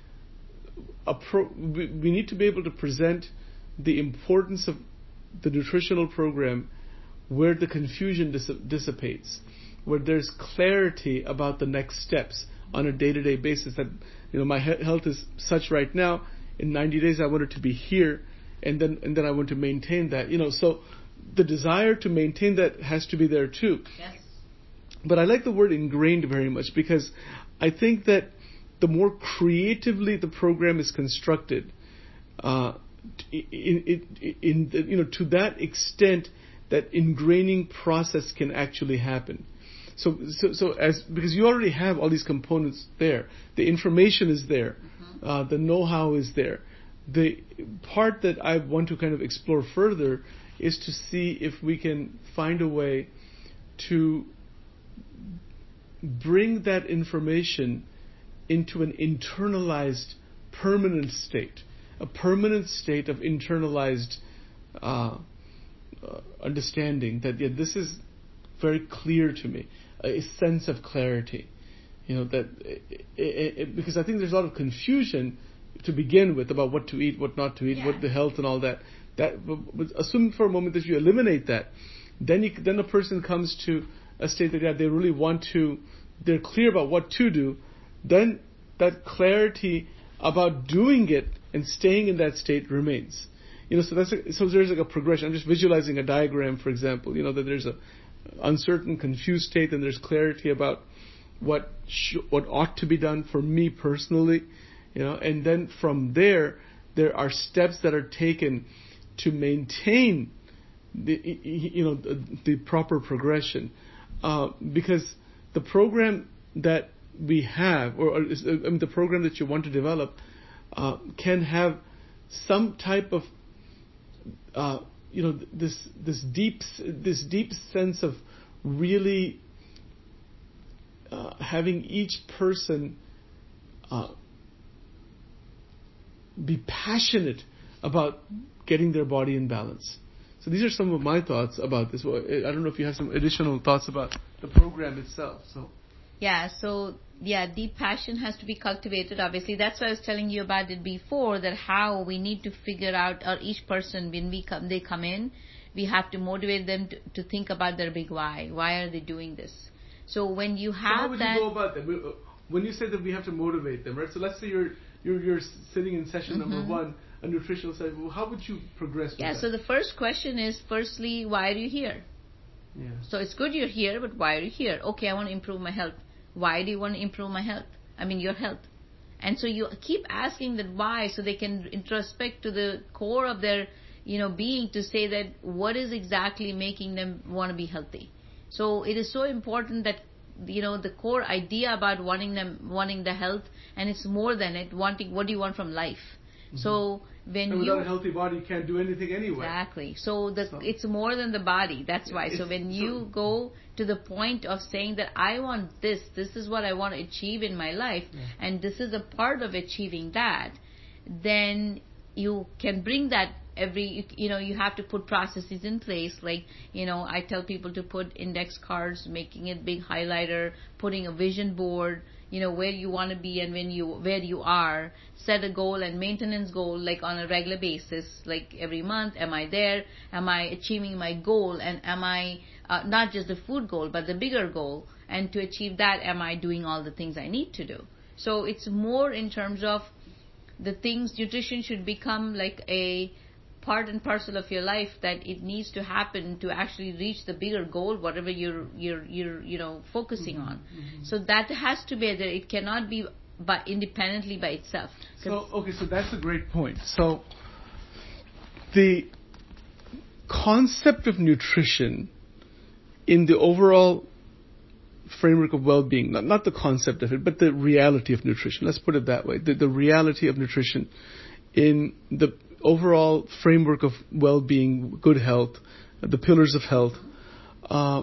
a pro, we, we need to be able to present the importance of the nutritional program where the confusion dis- dissipates, where there's clarity about the next steps on a day-to-day basis. That, you know, my he- health is such right now. In ninety days, I want it to be here, and then and then I want to maintain that. You know, so the desire to maintain that has to be there too.
Yes.
But I like the word ingrained very much, because I think that the more creatively the program is constructed, uh, in, in, in the, you know, to that extent, that ingraining process can actually happen. So, so, so as because you already have all these components there, the information is there, mm-hmm. uh, the know-how is there. The part that I want to kind of explore further is to see if we can find a way to bring that information into an internalized, permanent state, a permanent state of internalized uh, uh, understanding that yeah, this is very clear to me, a sense of clarity. You know, that it, it, it, because I think there's a lot of confusion to begin with about what to eat, what not to eat, yeah. what the health and all that. That, assume for a moment that you eliminate that, then you, then a person comes to a state that yeah, they really want to, they're clear about what to do. Then that clarity about doing it and staying in that state remains. You know, so that's a, so there's like a progression. I'm just visualizing a diagram, for example. You know, that there's a uncertain, confused state, and there's clarity about what sh- what ought to be done for me personally. You know, and then from there, there are steps that are taken to maintain the you know the, the proper progression, uh, because the program that we have, or, or is, I mean, the program that you want to develop, uh, can have some type of uh, you know this this deep this deep sense of really uh, having each person uh, be passionate about getting their body in balance. So these are some of my thoughts about this. I don't know if you have some additional thoughts about the program itself. So.
Yeah, so yeah, deep passion has to be cultivated. Obviously, that's why I was telling you about it before, that how we need to figure out, or each person when we come, they come in, we have to motivate them to, to think about their big why. Why are they doing this? So when you have that. So how
would
that,
you go about that? When you say that we have to motivate them, right? So let's say you're you're, you're sitting in session mm-hmm. number one, a nutritional session. Well, how would you progress? With
yeah.
that?
So the first question is, firstly, why are you here?
Yeah.
So it's good you're here, but why are you here? Okay, I want to improve my health. Why do you want to improve my health? I mean, your health. And so you keep asking that why, so they can introspect to the core of their, you know, being to say that what is exactly making them want to be healthy. So it is so important that, you know, the core idea about wanting them, wanting the health, and it's more than it, wanting, what do you want from life? Mm-hmm. So when
and
you...
without a healthy body, you can't do anything anyway.
Exactly. So, the, so it's more than the body. That's yeah, why. So when you so, go to the point of saying that I want this, this is what I want to achieve in my life, yeah. and this is a part of achieving that, then you can bring that every, you know, you have to put processes in place. Like, you know, I tell people to put index cards, making it big highlighter, putting a vision board, you know, where you want to be and when you, where you are, set a goal and maintenance goal, like on a regular basis, like every month, am I there? Am I achieving my goal? And am I, uh, not just the food goal, but the bigger goal? And to achieve that, am I doing all the things I need to do? So it's more in terms of the things, nutrition should become like a part and parcel of your life, that it needs to happen to actually reach the bigger goal, whatever you're you're you're you know focusing mm-hmm, on. Mm-hmm. So that has to be there. It cannot be by independently by itself.
So okay, so that's a great point. So the concept of nutrition in the overall framework of well-being, not, not the concept of it, but the reality of nutrition. Let's put it that way. The, the reality of nutrition in the overall framework of well-being, good health, the pillars of health, uh,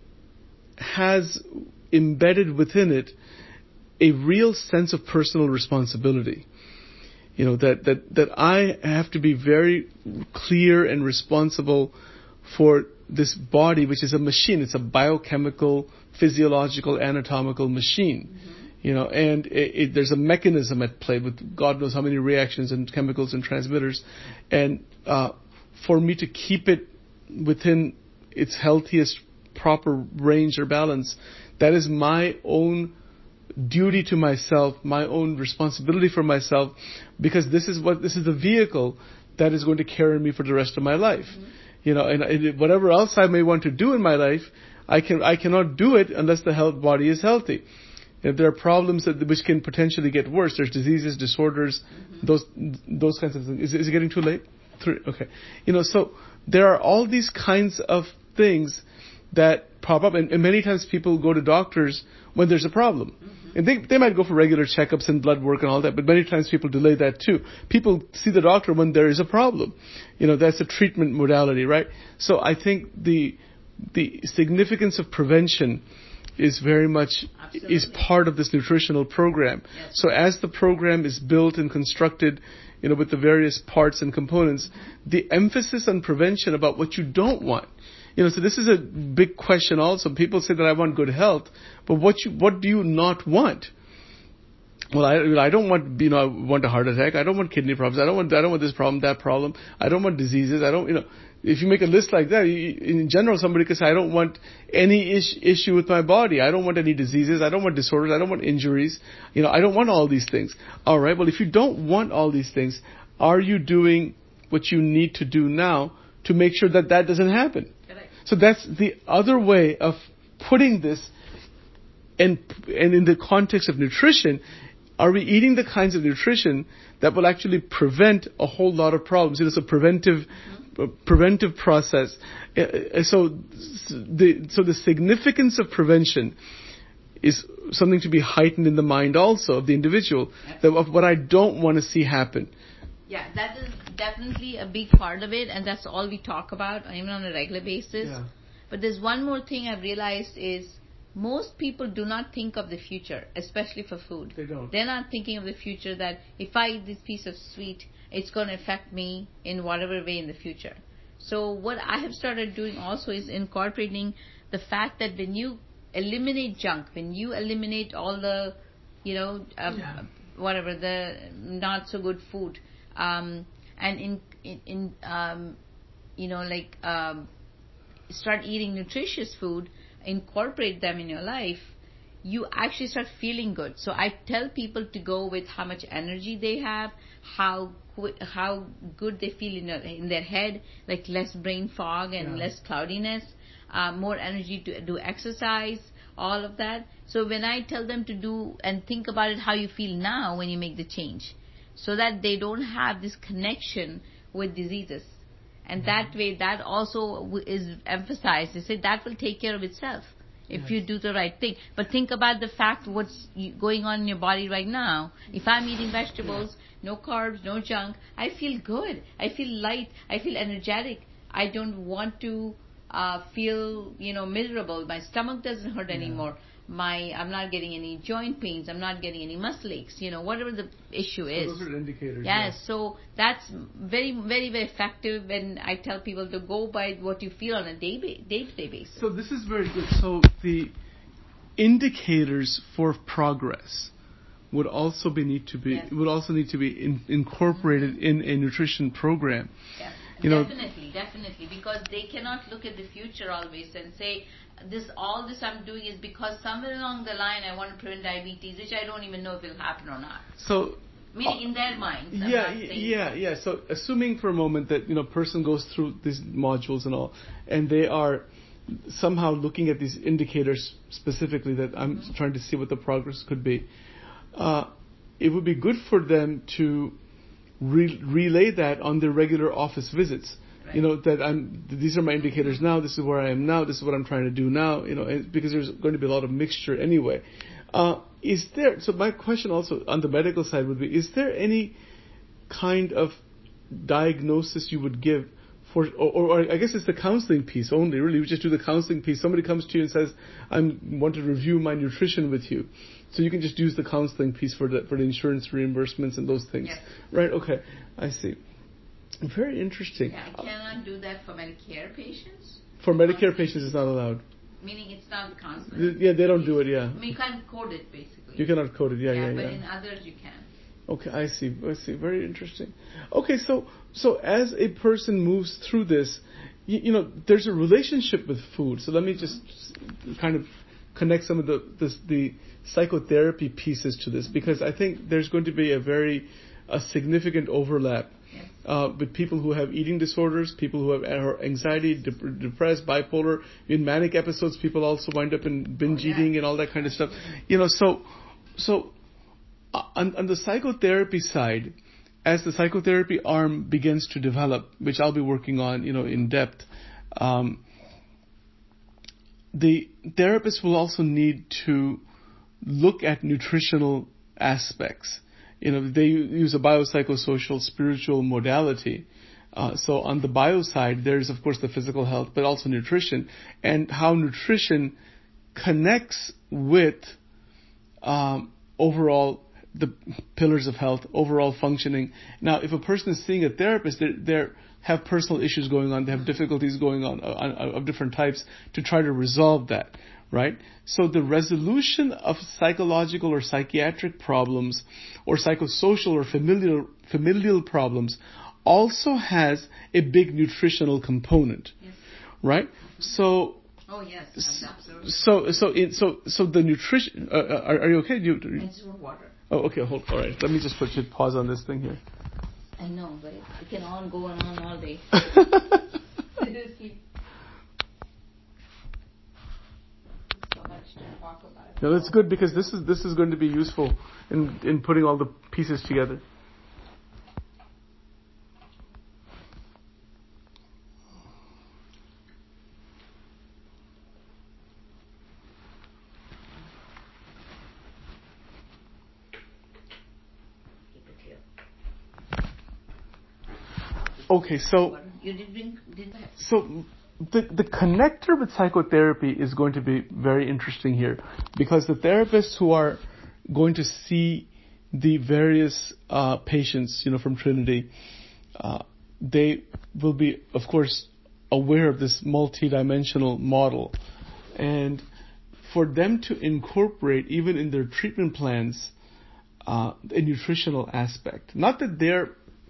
has embedded within it a real sense of personal responsibility. You know, that, that, that I have to be very clear and responsible for this body, which is a machine. It's a biochemical, physiological, anatomical machine. Mm-hmm. You know, and it, it, there's a mechanism at play with God knows how many reactions and chemicals and transmitters. And uh, for me to keep it within its healthiest, proper range or balance, that is my own duty to myself, my own responsibility for myself, because this is what this is the vehicle that is going to carry me for the rest of my life. Mm-hmm. You know, and, and whatever else I may want to do in my life, I can I cannot do it unless the health body is healthy. If there are problems that, which can potentially get worse, there's diseases, disorders, mm-hmm. those those kinds of things. Is, is it getting too late? Three, okay. You know, so there are all these kinds of things that pop up, and, and many times people go to doctors when there's a problem. Mm-hmm. And they they might go for regular checkups and blood work and all that, but many times people delay that too. People see the doctor when there is a problem. You know, that's a treatment modality, right? So I think the the significance of prevention is very much Absolutely. Is part of this nutritional program. Yes. So as the program is built and constructed, you know, with the various parts and components, the emphasis on prevention about what you don't want. You know, so this is a big question also. People say that I want good health, but what you, what do you not want? Well, I, I don't want, you know, I want a heart attack. I don't want kidney problems. I don't want, I don't want this problem, that problem. I don't want diseases. I don't, you know, if you make a list like that, you, in general, somebody could say, I don't want any ish, issue with my body. I don't want any diseases. I don't want disorders. I don't want injuries. You know, I don't want all these things. All right. Well, if you don't want all these things, are you doing what you need to do now to make sure that that doesn't happen? Correct. So that's the other way of putting this, and and in the context of nutrition. Are we eating the kinds of nutrition that will actually prevent a whole lot of problems? You know, it's a preventive, mm-hmm. uh, preventive process. Uh, so, the so the significance of prevention is something to be heightened in the mind also of the individual, that of what I don't want to see happen.
Yeah, that is definitely a big part of it, and that's all we talk about, even on a regular basis. Yeah. But there's one more thing I've realized is, most people do not think of the future, especially for food.
They don't.
They're not thinking of the future that if I eat this piece of sweet, it's going to affect me in whatever way in the future. So what I have started doing also is incorporating the fact that when you eliminate junk, when you eliminate all the, you know, um, yeah. whatever, the not so good food, um, and in, in, in um, you know, like um, start eating nutritious food, incorporate them in your life, you actually start feeling good. So I tell people to go with how much energy they have, how how good they feel in, in their head, like less brain fog and yeah. less cloudiness, uh, more energy to do exercise, all of that. So when I tell them to do and think about it, how you feel now when you make the change, so that they don't have this connection with diseases. And that way, that also is emphasized. They say that will take care of itself if yes. you do the right thing. But think about the fact what's going on in your body right now. If I'm eating vegetables, yeah. no carbs, no junk, I feel good. I feel light. I feel energetic. I don't want to uh, feel, you know, miserable. My stomach doesn't hurt yeah. anymore. My I'm not getting any joint pains. I'm not getting any muscle aches. You know, whatever the issue
so
is.
Those are indicators.
Yes.
Yeah.
So that's very, very, very effective when I tell people to go by what you feel on a day day to day basis.
So this is very good. So the indicators for progress would also be need to be yes. would also need to be in, incorporated mm-hmm. in a nutrition program.
Yeah. You definitely, know, definitely, because they cannot look at the future always and say, this all this I'm doing is because somewhere along the line I want to prevent diabetes, which I don't even know if it'll happen or not.
So,
meaning uh, in their minds. I'm
yeah, yeah, yeah. So, assuming for a moment that you know, person goes through these modules and all, and they are somehow looking at these indicators specifically that I'm mm-hmm. trying to see what the progress could be. Uh, it would be good for them to re- relay that on their regular office visits. Right. You know, that I'm, these are my indicators now, this is where I am now, this is what I'm trying to do now, you know, because there's going to be a lot of mixture anyway. Uh, is there, so my question also on the medical side would be, is there any kind of diagnosis you would give for, or, or I guess it's the counseling piece only, really, we just do the counseling piece. Somebody comes to you and says, I want to review my nutrition with you. So you can just use the counseling piece for the, for the insurance reimbursements and those things. Yes. Right, okay, I see. Very interesting.
Yeah, I cannot do that for Medicare patients.
For Medicare patients, it's not allowed.
Meaning it's not counseling.
Yeah, they don't do it, yeah.
I mean, you can't code it, basically.
You cannot code it, yeah, yeah,
yeah.
yeah.
But in others, you can.
Okay, I see, I see. Very interesting. Okay, so so as a person moves through this, you, you know, there's a relationship with food. So let me just kind of connect some of the this, the psychotherapy pieces to this, because I think there's going to be a very a significant overlap
Yes.
Uh, with people who have eating disorders, people who have anxiety, dep- depressed, bipolar, in manic episodes, people also wind up in binge
Oh, yeah.
eating and all that kind of stuff. You know, so so uh, on, on the psychotherapy side, as the psychotherapy arm begins to develop, which I'll be working on, you know, in depth, um, the therapist will also need to look at nutritional aspects. You know, they use a biopsychosocial spiritual modality. Uh, so on the bio side, there's of course the physical health, but also nutrition, and how nutrition connects with um, overall the pillars of health, overall functioning. Now, if a person is seeing a therapist, they they have personal issues going on, they have difficulties going on, uh, on of different types to try to resolve that, right? So the resolution of psychological or psychiatric problems, or psychosocial or familial familial problems, also has a big nutritional component,
Yes.
right? So.
Oh yes, absolutely.
So so in, so so the nutrition. Uh, are, are you okay? You,
It's water.
Oh, okay. Hold. All right. Let me just put you pause on this thing here.
I know, but it, it can all go on all day. Seriously. So much to talk about.
No, that's good because this is this is going to be useful in in putting all the pieces together. Okay, so
you did drink, did that?
So the the connector with psychotherapy is going to be very interesting here, because the therapists who are going to see the various uh, patients, you know, from Trinity, uh, they will be, of course, aware of this multidimensional model, and for them to incorporate even in their treatment plans uh, a nutritional aspect. Not that they're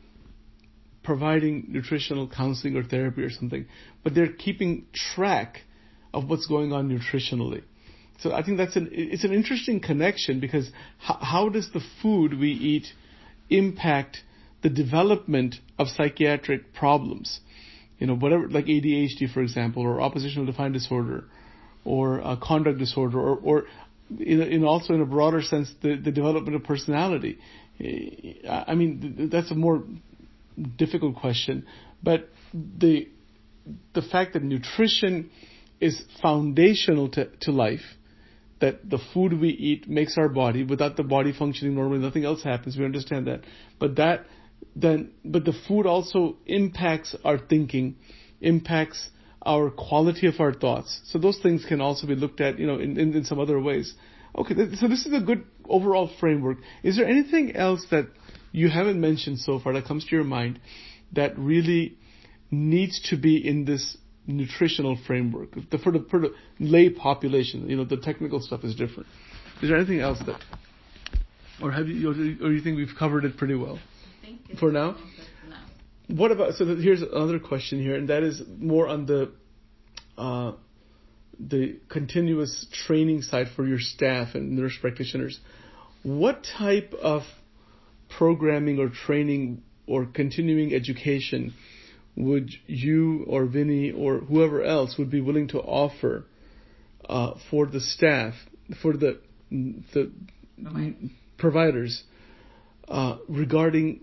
providing nutritional counseling or therapy or something, but they're keeping track of what's going on nutritionally. So I think that's an it's an interesting connection, because how, how does the food we eat impact the development of psychiatric problems? You know, whatever, like A D H D, for example, or oppositional defiant disorder, or uh, conduct disorder, or, or in, in also in a broader sense, the, the development of personality. I mean, that's a more difficult question, but the the fact that nutrition is foundational to, to life, that the food we eat makes our body, without the body functioning normally, nothing else happens. We understand that, but that then, but the food also impacts our thinking, impacts our quality of our thoughts. So those things can also be looked at, you know, in, in, in some other ways. Okay, so this is a good overall framework. Is there anything else that you haven't mentioned so far that comes to your mind that really needs to be in this nutritional framework the, for, the, for the lay population? You know, the technical stuff is different. Is there anything else that, or have you, or you think we've covered it pretty well for now? What about, so that here's another question here, and that is more on the uh, the continuous training side for your staff and nurse practitioners. What type of programming or training or continuing education would you or Vinny or whoever else would be willing to offer uh, for the staff, for the the
Providers,
providers uh, regarding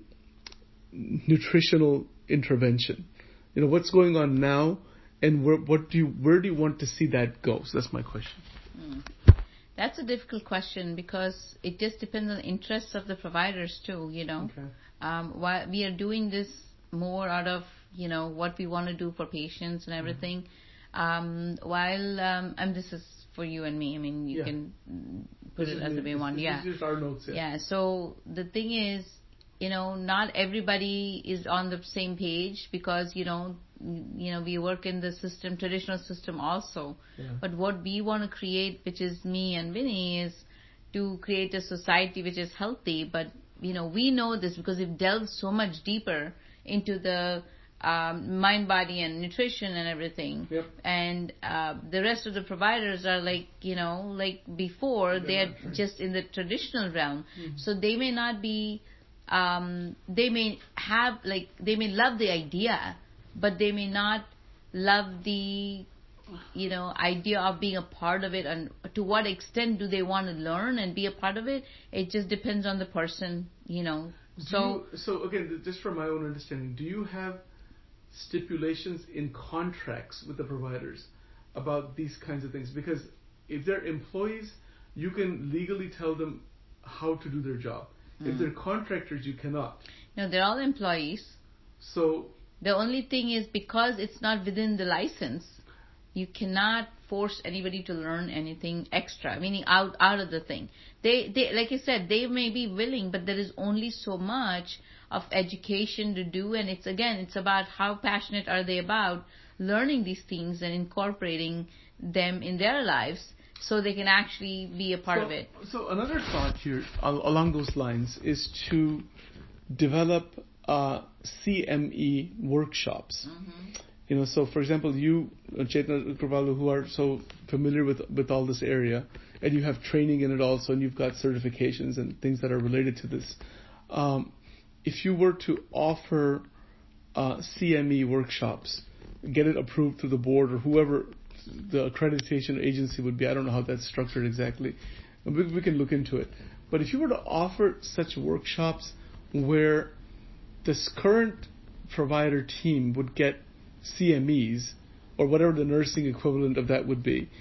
nutritional intervention? You know, what's going on now, and where, what do you, where do you want to see that go? So that's my question.
Mm. That's a difficult question, because it just depends on the interests of the providers too, you know.
Okay.
Um, while we are doing this more out of, you know, what we want to do for patients and everything, mm-hmm. um, while, um, and this is for you and me, I mean, you yeah. can put this it as the way you want, yeah.
This is our notes, yeah.
Yeah, so the thing is, you know, not everybody is on the same page, because, you know, you know, we work in the system, traditional system also. Yeah. But what we want to create, which is me and Vinny, is to create a society which is healthy. But, you know, we know this because we've delved so much deeper into the um, mind, body, and nutrition and everything. Yep. And uh, the rest of the providers are like, you know, like before, they're, they're just in the traditional realm. Mm-hmm. So they may not be um, they may have, like, they may love the idea, but they may not love the, you know, idea of being a part of it, and to what extent do they want to learn and be a part of it. It just depends on the person, you know.
Do
so,
you, so again, just from my own understanding, do you have stipulations in contracts with the providers about these kinds of things? Because if they're employees, you can legally tell them how to do their job. Mm. If they're contractors, you cannot.
No, they're all employees.
So
the only thing is, because it's not within the license, you cannot force anybody to learn anything extra, meaning out out of the thing. They, they, like I said, they may be willing, but there is only so much of education to do, and it's, again, it's about how passionate are they about learning these things and incorporating them in their lives so they can actually be a part
so,
of it.
So another thought here al- along those lines is to develop uh, C M E workshops. Mm-hmm. You know, so for example, you, Chetna Kripalu, who are so familiar with with all this area, and you have training in it also, and you've got certifications and things that are related to this. Um, if you were to offer uh, C M E workshops, get it approved through the board or whoever the accreditation agency would be, I don't know how that's structured exactly, we, we can look into it. But if you were to offer such workshops where this current provider team would get C M Es, or whatever the nursing equivalent of that would be,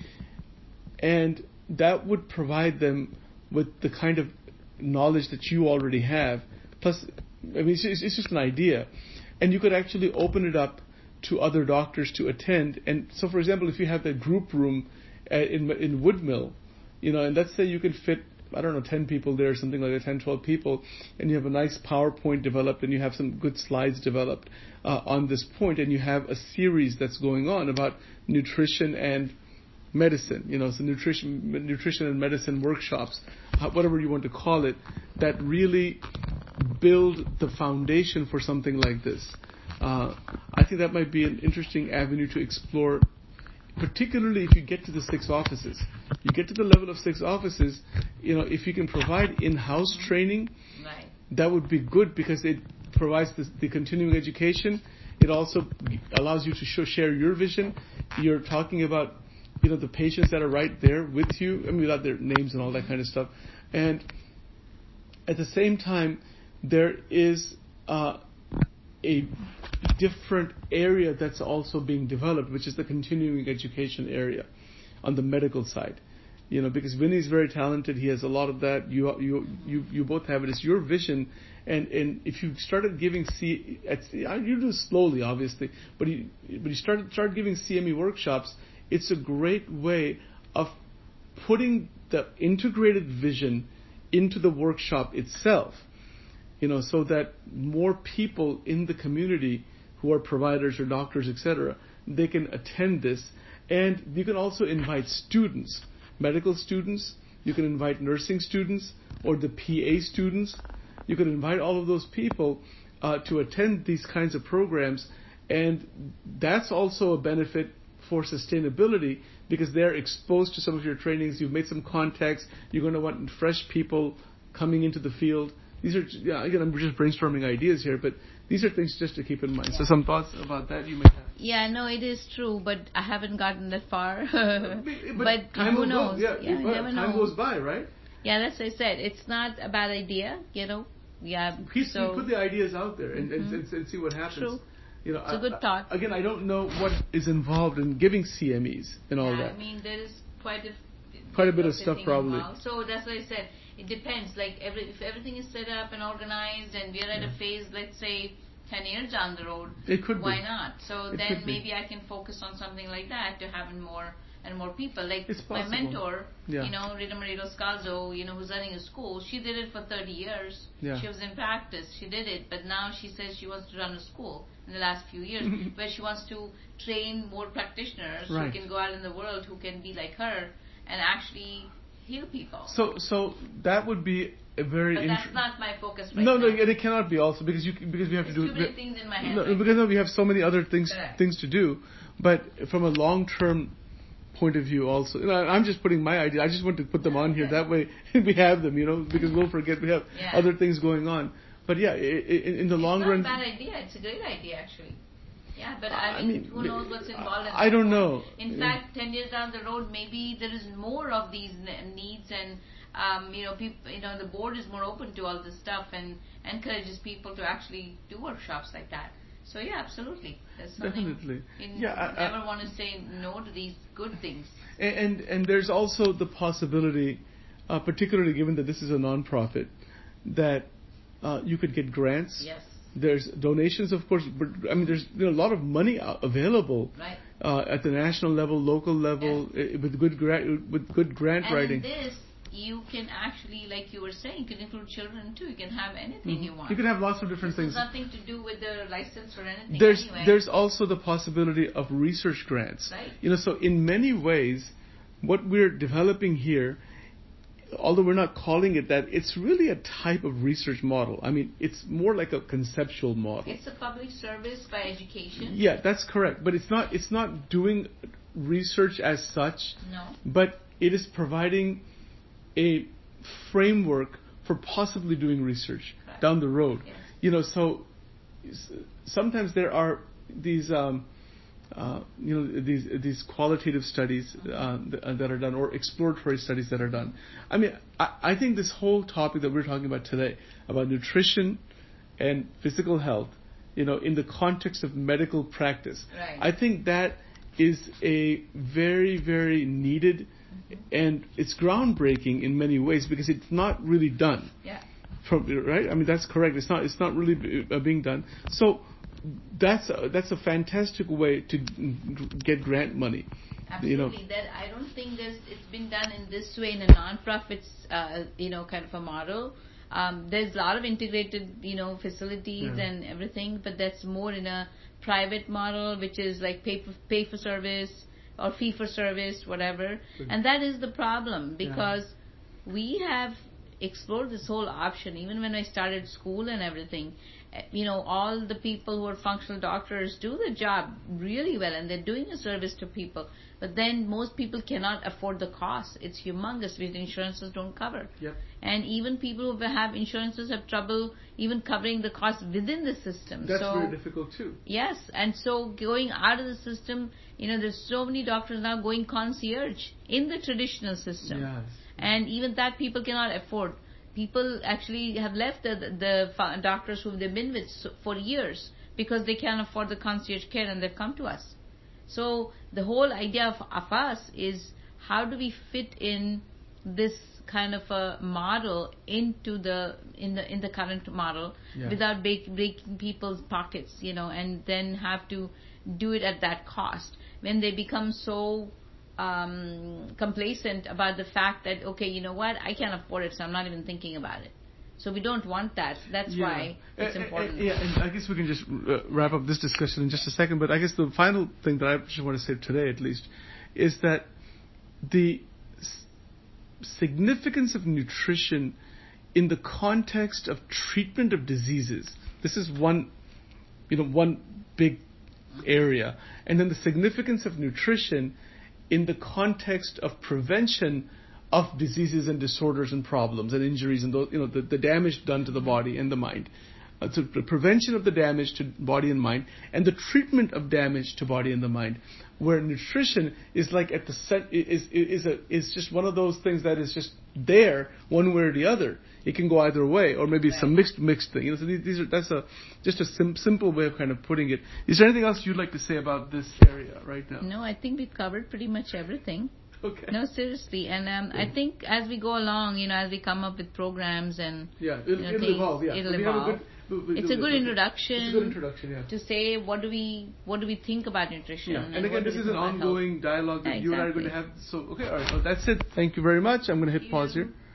and that would provide them with the kind of knowledge that you already have, plus, I mean, it's, it's just an idea, and you could actually open it up to other doctors to attend. And so, for example, if you have that group room uh, in in Woodmill, you know, and let's say you could fit, I don't know, ten people there, something like that, ten, twelve people, and you have a nice PowerPoint developed, and you have some good slides developed uh, on this point, and you have a series that's going on about nutrition and medicine, you know, so nutrition, nutrition and medicine workshops, whatever you want to call it, that really build the foundation for something like this. Uh, I think that might be an interesting avenue to explore, particularly if you get to the six offices. You get to the level of six offices, you know, if you can provide in-house training,
right,
that would be good, because it provides the, the continuing education. It also allows you to show, share your vision. You're talking about, you know, the patients that are right there with you, I mean, without their names and all that kind of stuff. And at the same time, there is uh, a different area that's also being developed, which is the continuing education area on the medical side. You know, because Vinny's very talented, he has a lot of that. You you you you both have it. It's your vision, and, and if you started giving C, at, you do it slowly, obviously, but you but you started start giving C M E workshops. It's a great way of putting the integrated vision into the workshop itself. You know, so that more people in the community who are providers or doctors, et cetera, they can attend this. And you can also invite students, medical students, you can invite nursing students or the P A students. You can invite all of those people uh, to attend these kinds of programs. And that's also a benefit for sustainability, because they're exposed to some of your trainings, you've made some contacts, you're going to want fresh people coming into the field. These are, yeah, again, I'm just brainstorming ideas here, but these are things just to keep in mind. Yeah. So some thoughts about that you may have.
Yeah, no, it is true, but I haven't gotten that far.
but,
but
time
who
will
knows?
Go. Yeah,
yeah
you,
never
time
know.
goes by, right?
Yeah, that's what I said. It's not a bad idea, you know. Yeah.
Keep,
so
put the ideas out there and,
mm-hmm.
and, and, and see what happens.
True.
You know,
it's a
I,
good thought.
I, again, I don't know what is involved in giving C M Es and all
yeah,
that.
I mean, there is quite a
quite a bit of stuff probably.
Involved. So that's what I said. It depends. Like every if everything is set up and organized, and we're at yeah. a phase, let's say ten years down the road,
it could
why
be.
not? So
it
then maybe I can focus on something like that to having more and more people. Like my mentor,
yeah.
you know, Rita Marito Scalzo, you know, who's running a school. She did it for thirty years.
Yeah.
She was in practice. She did it, but now she says she wants to run a school in the last few years, where she wants to train more practitioners
right.
who can go out in the world, who can be like her and actually heal people.
So, so that would be a very.
But that's not my focus right
no,
now.
No, no, it cannot be also because you because we have
There's
to do.
too many things in my head.
No,
right
because no, we have so many other things
Correct.
things to do. But from a long term point of view, also, you know, I'm just putting my idea. I just want to put them on here. That way we have them, you know, because we'll forget we have yeah. other things going on. but yeah, in, in the
it's
long
not
run,
a bad idea. It's a great idea, actually. Yeah, but I,
I
mean,
mean,
who knows what's involved in
I don't know.
In
Yeah.
fact, ten years down the road, maybe there is more of these ne- needs, and um, you know, people, you know, the board is more open to all this stuff and encourages people to actually do workshops like that. So yeah, absolutely. There's something.
Definitely.
In,
Yeah, I,
you never
I,
want to say no to these good things.
And and, and there's also the possibility, uh, particularly given that this is a nonprofit, that uh, you could get grants.
Yes.
There's donations, of course, but I mean, there's you know, a lot of money available
right.
uh, at the national level, local level, yes. uh, with good gra- with good grant
and
writing.
And in this, you can actually, like you were saying, you can include children too. You can have anything
mm-hmm.
you want.
You can have lots of different
this
things.
Has nothing to do with the license or anything.
There's
anyway.
there's also the possibility of research grants.
Right.
You know, so in many ways, what we're developing here, although we're not calling it that, it's really a type of research model. I mean, it's more like a conceptual model.
It's a public service by education.
Yeah, that's correct. But it's not it's not doing research as such.
No.
But it is providing a framework for possibly doing research
correct.
Down the road.
Yes.
You know, so sometimes there are these um, Uh, you know, these these qualitative studies uh, th- that are done, or exploratory studies that are done. I mean, I, I think this whole topic that we're talking about today, about nutrition and physical health, you know, in the context of medical practice,
right.
I think that is a very, very needed, mm-hmm. and it's groundbreaking in many ways because it's not really done.
Yeah.
From, right? I mean, that's correct. It's not. It's not really b- uh, being done. So. That's a, that's a fantastic way to get grant money.
Absolutely.
You know.
That I don't think there's it's been done in this way in a non-profits, uh, you know, kind of a model. Um, there's a lot of integrated, you know, facilities yeah. and everything, but that's more in a private model, which is like pay for, pay for service or fee for service, whatever. Good. And that is the problem because yeah. we have explored this whole option even when I started school and everything. You know, all the people who are functional doctors do the job really well and they're doing a service to people. But then most people cannot afford the cost. It's humongous, which insurances don't cover.
Yep.
And even people who have insurances have trouble even covering the cost within the system.
That's
so,
very difficult too.
Yes. And so going out of the system, you know, there's so many doctors now going concierge in the traditional system.
Yes.
And even that people cannot afford. People actually have left the, the, the doctors who they've been with for years because they can't afford the concierge care and they've come to us. So the whole idea of, of us is how do we fit in this kind of a model into the in the in the current model yeah. without break, breaking people's pockets, you know, and then have to do it at that cost. When they become so Um, complacent about the fact that, okay, you know what, I can't afford it, so I'm not even thinking about it. So we don't want that. That's
yeah.
why it's
uh,
important.
Uh, yeah, and I guess we can just uh, wrap up this discussion in just a second, but I guess the final thing that I just want to say today, at least, is that the s- significance of nutrition in the context of treatment of diseases, this is one, you know, one big area. And then the significance of nutrition in the context of prevention of diseases and disorders and problems and injuries and those, you know, the, the damage done to the body and the mind. Uh, so the prevention of the damage to body and mind and the treatment of damage to body and the mind, where nutrition is like at the set, is is a is just one of those things that is just there one way or the other. It can go either way, or maybe right. some mixed mixed thing. You know, so these, these are that's a just a sim- simple way of kind of putting it. Is there anything else you'd like to say about this area right now?
No, I think we've covered pretty much everything.
Okay.
No, seriously, and um, yeah. I think as we go along, you know, as we come up with programs and
yeah, it'll,
you know,
it'll
things,
evolve. Yeah,
it'll
so
evolve.
Good, we,
it's a good
okay.
introduction.
It's a good introduction, yeah.
To say what do we what do we think about nutrition?
Yeah.
And,
and again, this is an ongoing
health.
dialogue that
yeah,
you
exactly.
and I are going to have. So okay, all right. So that's it. Thank you very much. I'm going to hit
Thank
pause
you.
here.